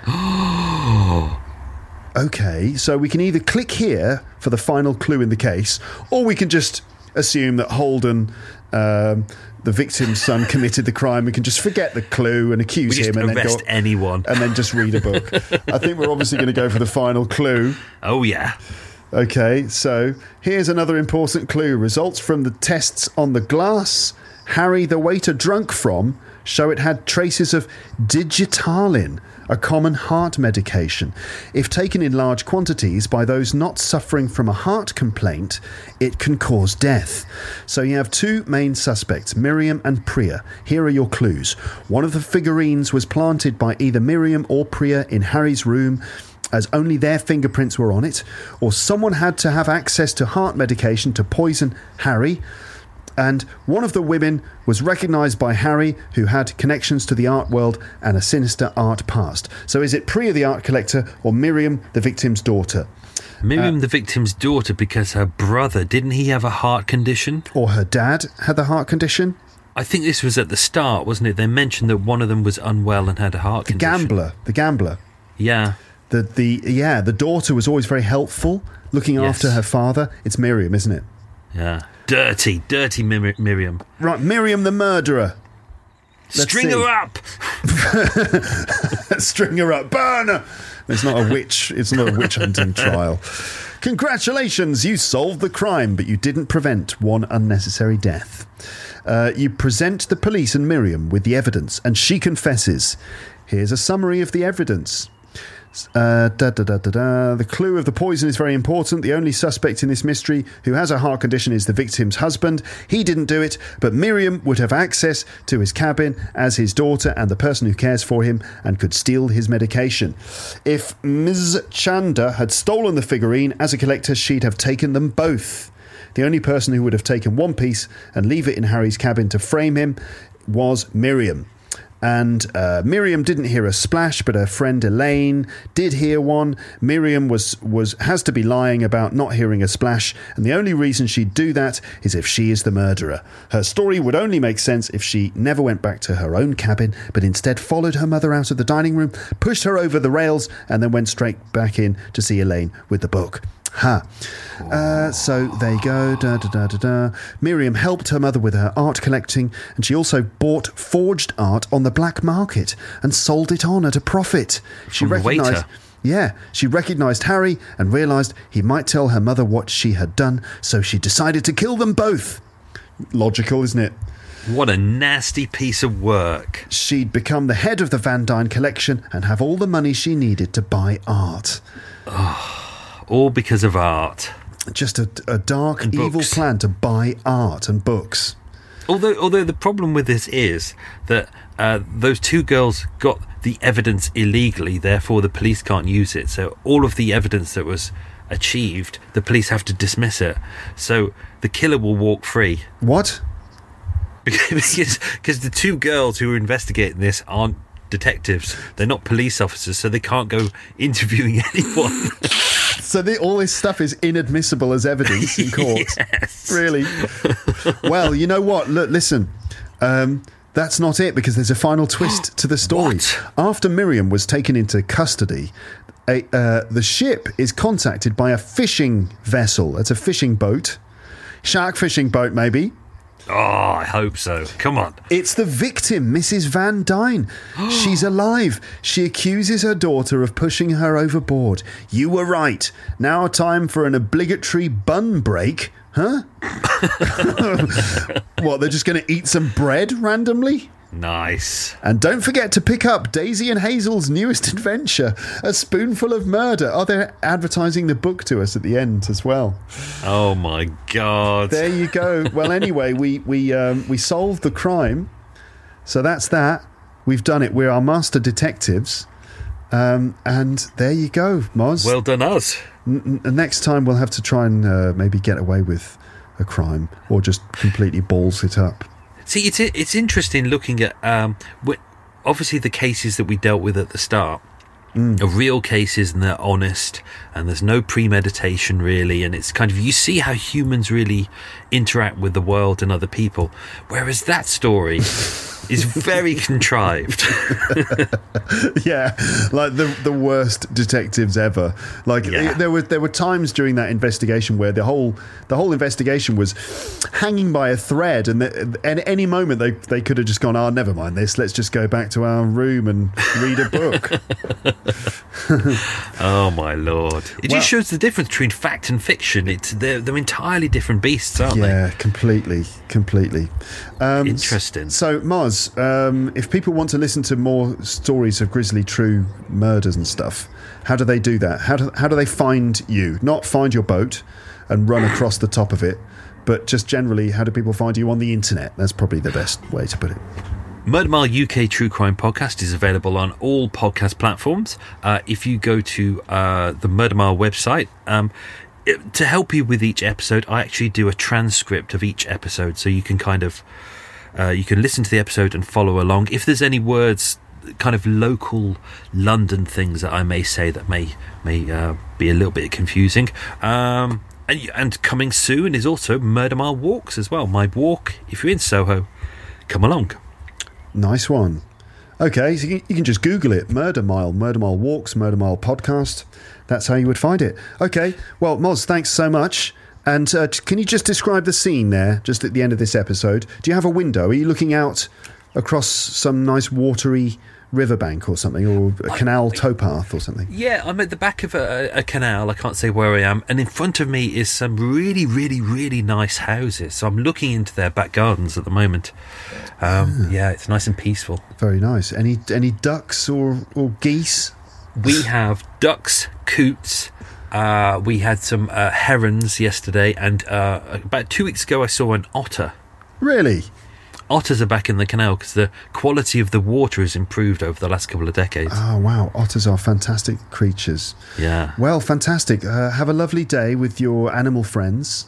B: Okay, so we can either click here for the final clue in the case, or we can just assume that Holden, the victim's son, committed the crime. We can just forget the clue and accuse
E: We just
B: him and
E: arrest anyone.
B: and then just read a book. I think we're obviously going to go for the final clue.
E: Oh, yeah.
B: Okay, so here's another important clue. Results from the tests on the glass Harry the waiter drunk from show it had traces of digitalin, a common heart medication. If taken in large quantities by those not suffering from a heart complaint, it can cause death. So you have two main suspects, Miriam and Priya. Here are your clues. One of the figurines was planted by either Miriam or Priya in Harry's room, as only their fingerprints were on it, or someone had to have access to heart medication to poison Harry. And one of the women was recognised by Harry, who had connections to the art world and a sinister art past. So is it Priya, the art collector, or Miriam, the victim's daughter?
E: Miriam, the victim's daughter, because her brother, didn't he have a heart condition?
B: Or her dad had the heart condition?
E: I think this was at the start, wasn't it? They mentioned that one of them was unwell and had a heart condition.
B: The gambler.
E: Yeah.
B: The daughter was always very helpful, looking after her father. It's Miriam, isn't it?
E: Yeah. Dirty Miriam.
B: Right, Miriam the murderer.
E: String her up!
B: String her up. Burn her! It's not a witch. It's not a witch hunting trial. Congratulations, you solved the crime, but you didn't prevent one unnecessary death. You present the police and Miriam with the evidence, and she confesses. Here's a summary of the evidence. The clue of the poison is very important. The only suspect in this mystery who has a heart condition is the victim's husband. He didn't do it, but Miriam would have access to his cabin as his daughter and the person who cares for him and could steal his medication. If Ms. Chanda had stolen the figurine as a collector, she'd have taken them both. The only person who would have taken one piece and leave it in Harry's cabin to frame him was Miriam. And Miriam didn't hear a splash, but her friend Elaine did hear one. Miriam has to be lying about not hearing a splash, and the only reason she'd do that is if she is the murderer. Her story would only make sense if she never went back to her own cabin, but instead followed her mother out of the dining room, pushed her over the rails, and then went straight back in to see Elaine with the book. So there you go. Miriam helped her mother with her art collecting, and she also bought forged art on the black market and sold it on at a profit. She recognised Harry and realised he might tell her mother what she had done, so she decided to kill them both. Logical, isn't it?
E: What a nasty piece of work.
B: She'd become the head of the Van Dyne collection and have all the money she needed to buy art.
E: All because of art.
B: Just a dark, evil plan to buy art and books.
E: Although the problem with this is that those two girls got the evidence illegally, therefore the police can't use it. So all of the evidence that was achieved, the police have to dismiss it. So the killer will walk free.
B: What?
E: Because the two girls who are investigating this aren't detectives. They're not police officers, so they can't go interviewing anyone.
B: So all this stuff is inadmissible as evidence in court.
E: Yes.
B: Really? Well, you know what? Look, listen. That's not it, because there's a final twist to the story.
E: What?
B: After Miriam was taken into custody, the ship is contacted by a fishing vessel. It's a fishing boat. Shark fishing boat, maybe.
E: Oh, I hope so. Come on.
B: It's the victim, Mrs. Van Dyne. She's alive. She accuses her daughter of pushing her overboard. You were right. Now time for an obligatory bun break. Huh? What, they're just going to eat some bread randomly?
E: Nice.
B: And don't forget to pick up Daisy and Hazel's newest adventure, A Spoonful of Murder. Oh, they're advertising the book to us at the end as well.
E: Oh my God.
B: There you go. Well, anyway, we solved the crime, so that's that. We've done it. We're our master detectives, and there you go, Moz.
E: Well done, us.
B: Next time we'll have to try and maybe get away with a crime, or just completely balls it up.
E: See, it's interesting looking at obviously the cases that we dealt with at the start are real cases, and they're honest, and there's no premeditation really, and it's kind of, you see how humans really interact with the world and other people, whereas that story is very contrived.
B: Yeah, like the worst detectives ever. Like there were times during that investigation where the whole investigation was hanging by a thread, and at any moment they could have just gone, oh, never mind this, let's just go back to our room and read a book.
E: Oh my lord! It just shows the difference between fact and fiction. They're entirely different beasts, aren't they?
B: Yeah, completely.
E: Interesting.
B: So, Moz, if people want to listen to more stories of grisly true murders and stuff, how do they do that? How do they find you? Not find your boat and run across the top of it, but just generally, how do people find you on the internet? That's probably the best way to put it.
E: Murder Mile UK True Crime Podcast is available on all podcast platforms. If you go to the Murder Mile website, to help you with each episode, I actually do a transcript of each episode, so you can kind of you can listen to the episode and follow along. If there's any words, kind of local London things that I may say that may be a little bit confusing. And coming soon is also Murder Mile Walks as well. My walk, if you're in Soho, come along.
B: Nice one. Okay, so you can just Google it. Murder Mile Walks, Murder Mile Podcast. That's how you would find it. Okay, well, Moz, thanks so much. And can you just describe the scene there, just at the end of this episode? Do you have a window? Are you looking out across some nice watery riverbank or something, or a canal towpath or something?
E: Yeah, I'm at the back of a canal. I can't say where I am. And in front of me is some really, really, really nice houses. So I'm looking into their back gardens at the moment. Yeah, it's nice and peaceful.
B: Very nice. Any ducks or geese?
E: We have ducks, coots. We had some herons yesterday, and about 2 weeks ago I saw an otter.
B: Really?
E: Otters are back in the canal because the quality of the water has improved over the last couple of decades.
B: Oh, wow. Otters are fantastic creatures.
E: Yeah.
B: Well, fantastic. Have a lovely day with your animal friends.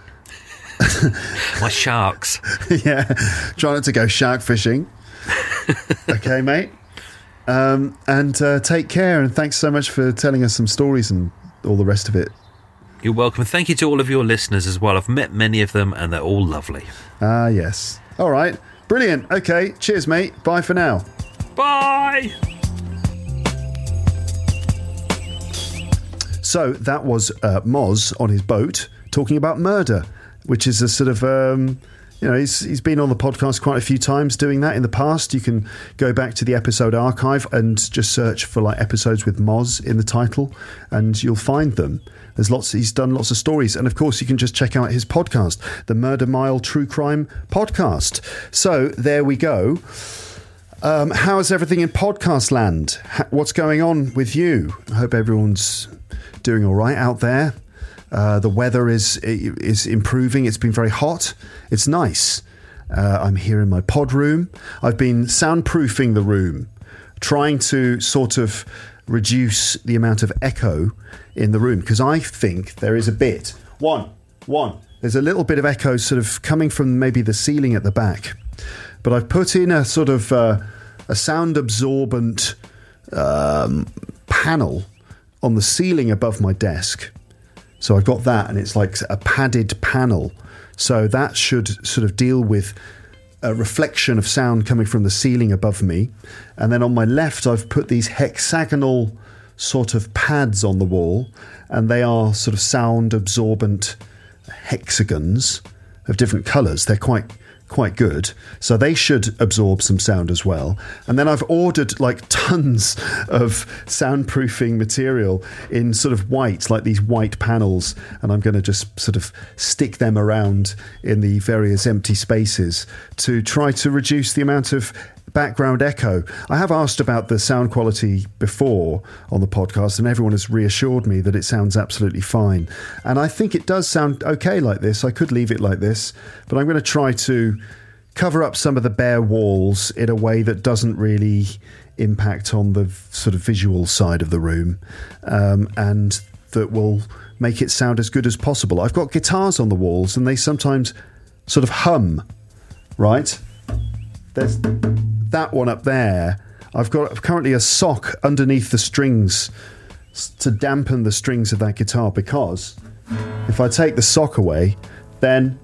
E: My sharks.
B: Yeah. Try not to go shark fishing. Okay, mate. And take care. And thanks so much for telling us some stories and all the rest of it.
E: You're welcome. Thank you to all of your listeners as well. I've met many of them and they're all lovely.
B: Ah, yes. All right. Brilliant. Okay. Cheers, mate. Bye for now.
E: Bye.
B: So that was Moz on his boat talking about murder, which is a sort of... he's been on the podcast quite a few times doing that in the past. You can go back to the episode archive and just search for like episodes with Moz in the title, and you'll find them. He's done lots of stories, and of course you can just check out his podcast, the Murder Mile True Crime Podcast. So there we go. How's everything in podcast land? What's going on with you? I hope everyone's doing all right out there. The weather is improving. It's been very hot. It's nice. I'm here in my pod room. I've been soundproofing the room, trying to sort of reduce the amount of echo in the room, because I think there is a bit. One. There's a little bit of echo sort of coming from maybe the ceiling at the back. But I've put in a sort of a sound absorbent panel on the ceiling above my desk. So I've got that, and it's like a padded panel. So that should sort of deal with a reflection of sound coming from the ceiling above me. And then on my left, I've put these hexagonal sort of pads on the wall, and they are sort of sound absorbent hexagons of different colours. They're quite good, so they should absorb some sound as well. And then I've ordered like tons of soundproofing material in sort of white, like these white panels, and I'm going to just sort of stick them around in the various empty spaces to try to reduce the amount of background echo. I have asked about the sound quality before on the podcast, and everyone has reassured me that it sounds absolutely fine. And I think it does sound okay like this. I could leave it like this, but I'm going to try to cover up some of the bare walls in a way that doesn't really impact on the sort of visual side of the room, and that will make it sound as good as possible. I've got guitars on the walls, and they sometimes sort of hum, right? There's that one up there. I've got currently a sock underneath the strings to dampen the strings of that guitar, because if I take the sock away, then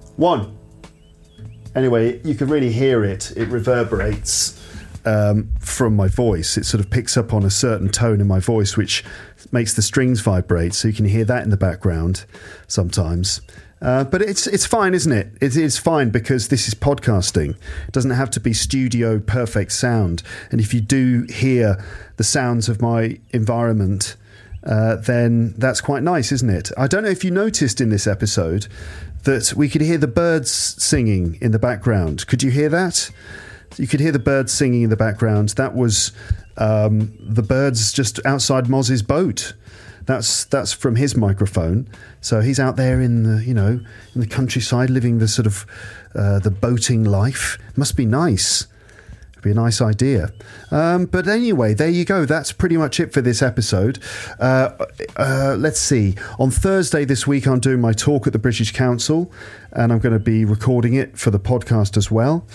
B: anyway, you can really hear it. It reverberates from my voice. It sort of picks up on a certain tone in my voice, which makes the strings vibrate, so you can hear that in the background sometimes. But it's fine, isn't it? It is fine, because this is podcasting. It doesn't have to be studio perfect sound. And if you do hear the sounds of my environment, then that's quite nice, isn't it? I don't know if you noticed in this episode that we could hear the birds singing in the background. Could you hear that? You could hear the birds singing in the background. That was the birds just outside Moz's boat. That's from his microphone. So he's out there in the countryside, living the sort of the boating life. Must be nice. It'd be a nice idea. But anyway, there you go. That's pretty much it for this episode. Let's see. On Thursday this week, I'm doing my talk at the British Council, and I'm going to be recording it for the podcast as well.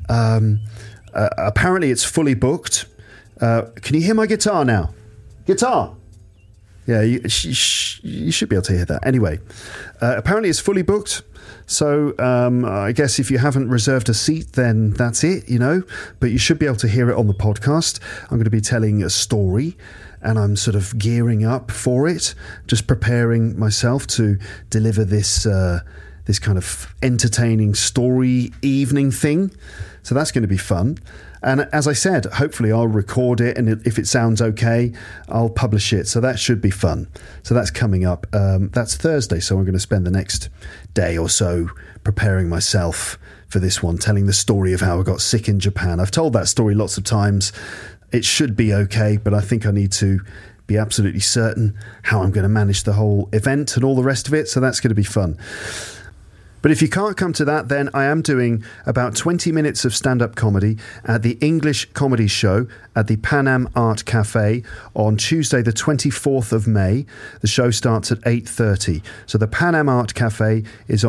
B: Apparently, it's fully booked. Can you hear my guitar now? Guitar. Yeah, you should be able to hear that. Anyway, apparently it's fully booked. So I guess if you haven't reserved a seat, then that's it, But you should be able to hear it on the podcast. I'm going to be telling a story, and I'm sort of gearing up for it, just preparing myself to deliver this kind of entertaining story evening thing. So that's going to be fun. And as I said, hopefully I'll record it, and if it sounds okay, I'll publish it. So that should be fun. So that's coming up. That's Thursday, so I'm going to spend the next day or so preparing myself for this one, telling the story of how I got sick in Japan. I've told that story lots of times. It should be okay, but I think I need to be absolutely certain how I'm going to manage the whole event and all the rest of it. So that's going to be fun. But if you can't come to that, then I am doing about 20 minutes of stand-up comedy at the English Comedy Show at the Pan Am Art Cafe on Tuesday, the 24th of May. The show starts at 8:30. So the Pan Am Art Cafe is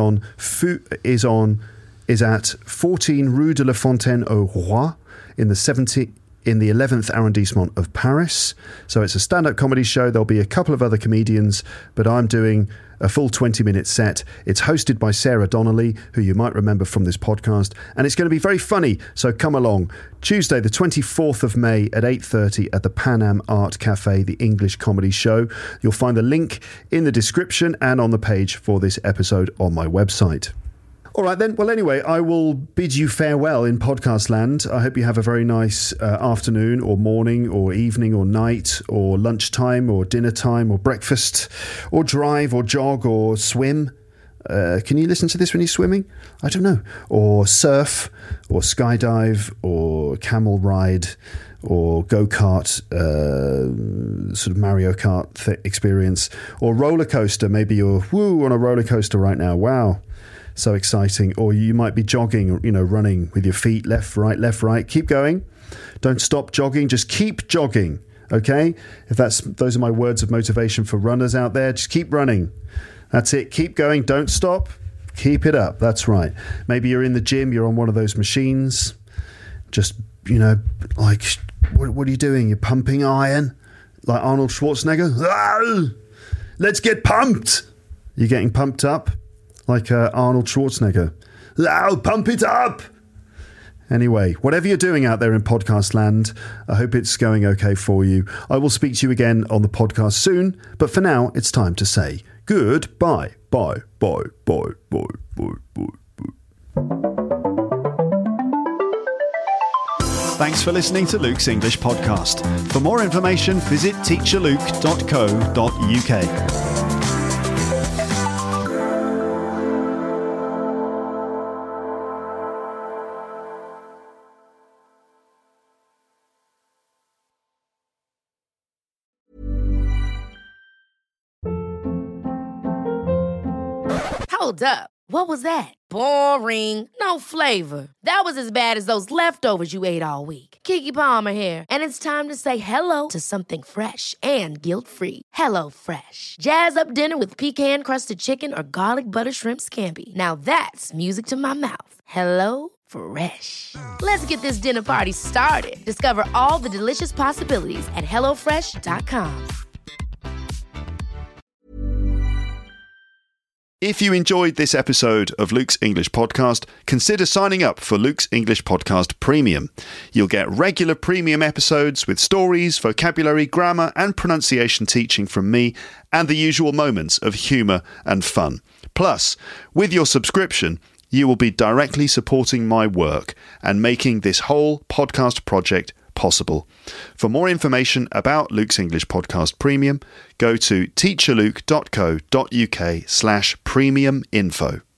B: at 14 Rue de la Fontaine au Roi in the 11th arrondissement of Paris. So it's a stand-up comedy show. There'll be a couple of other comedians, but I'm doing a full 20-minute set. It's hosted by Sarah Donnelly, who you might remember from this podcast, and it's going to be very funny, so come along. Tuesday, the 24th of May at 8:30 at the Pan Am Art Cafe, the English Comedy Show. You'll find the link in the description and on the page for this episode on my website. All right then. Well, anyway, I will bid you farewell in podcast land. I hope you have a very nice afternoon or morning or evening or night or lunchtime or dinner time or breakfast or drive or jog or swim. Can you listen to this when you're swimming? I don't know. Or surf or skydive or camel ride or go-kart, sort of Mario Kart experience, or roller coaster. Maybe you're on a roller coaster right now. Wow. So exciting. Or you might be jogging, running with your feet left, right. Keep going. Don't stop jogging. Just keep jogging. Okay? Those are my words of motivation for runners out there. Just keep running. That's it. Keep going. Don't stop. Keep it up. That's right. Maybe you're in the gym. You're on one of those machines. Just, like, what are you doing? You're pumping iron? Like Arnold Schwarzenegger? Ah, let's get pumped. You're getting pumped up? Like Arnold Schwarzenegger. Oh, pump it up. Anyway, whatever you're doing out there in podcast land, I hope it's going okay for you. I will speak to you again on the podcast soon, but for now, it's time to say goodbye. Bye, bye, bye, bye, bye, bye, bye.
C: Thanks for listening to Luke's English Podcast. For more information, visit teacherluke.co.uk.
A: Hold up. What was that? Boring. No flavor. That was as bad as those leftovers you ate all week. Keke Palmer here, and it's time to say hello to something fresh and guilt-free. Hello Fresh. Jazz up dinner with pecan-crusted chicken or garlic butter shrimp scampi. Now that's music to my mouth. Hello Fresh. Let's get this dinner party started. Discover all the delicious possibilities at HelloFresh.com.
C: If you enjoyed this episode of Luke's English Podcast, consider signing up for Luke's English Podcast Premium. You'll get regular premium episodes with stories, vocabulary, grammar and pronunciation teaching from me and the usual moments of humour and fun. Plus, with your subscription, you will be directly supporting my work and making this whole podcast project possible. For more information about Luke's English Podcast Premium, go to teacherluke.co.uk/premium info.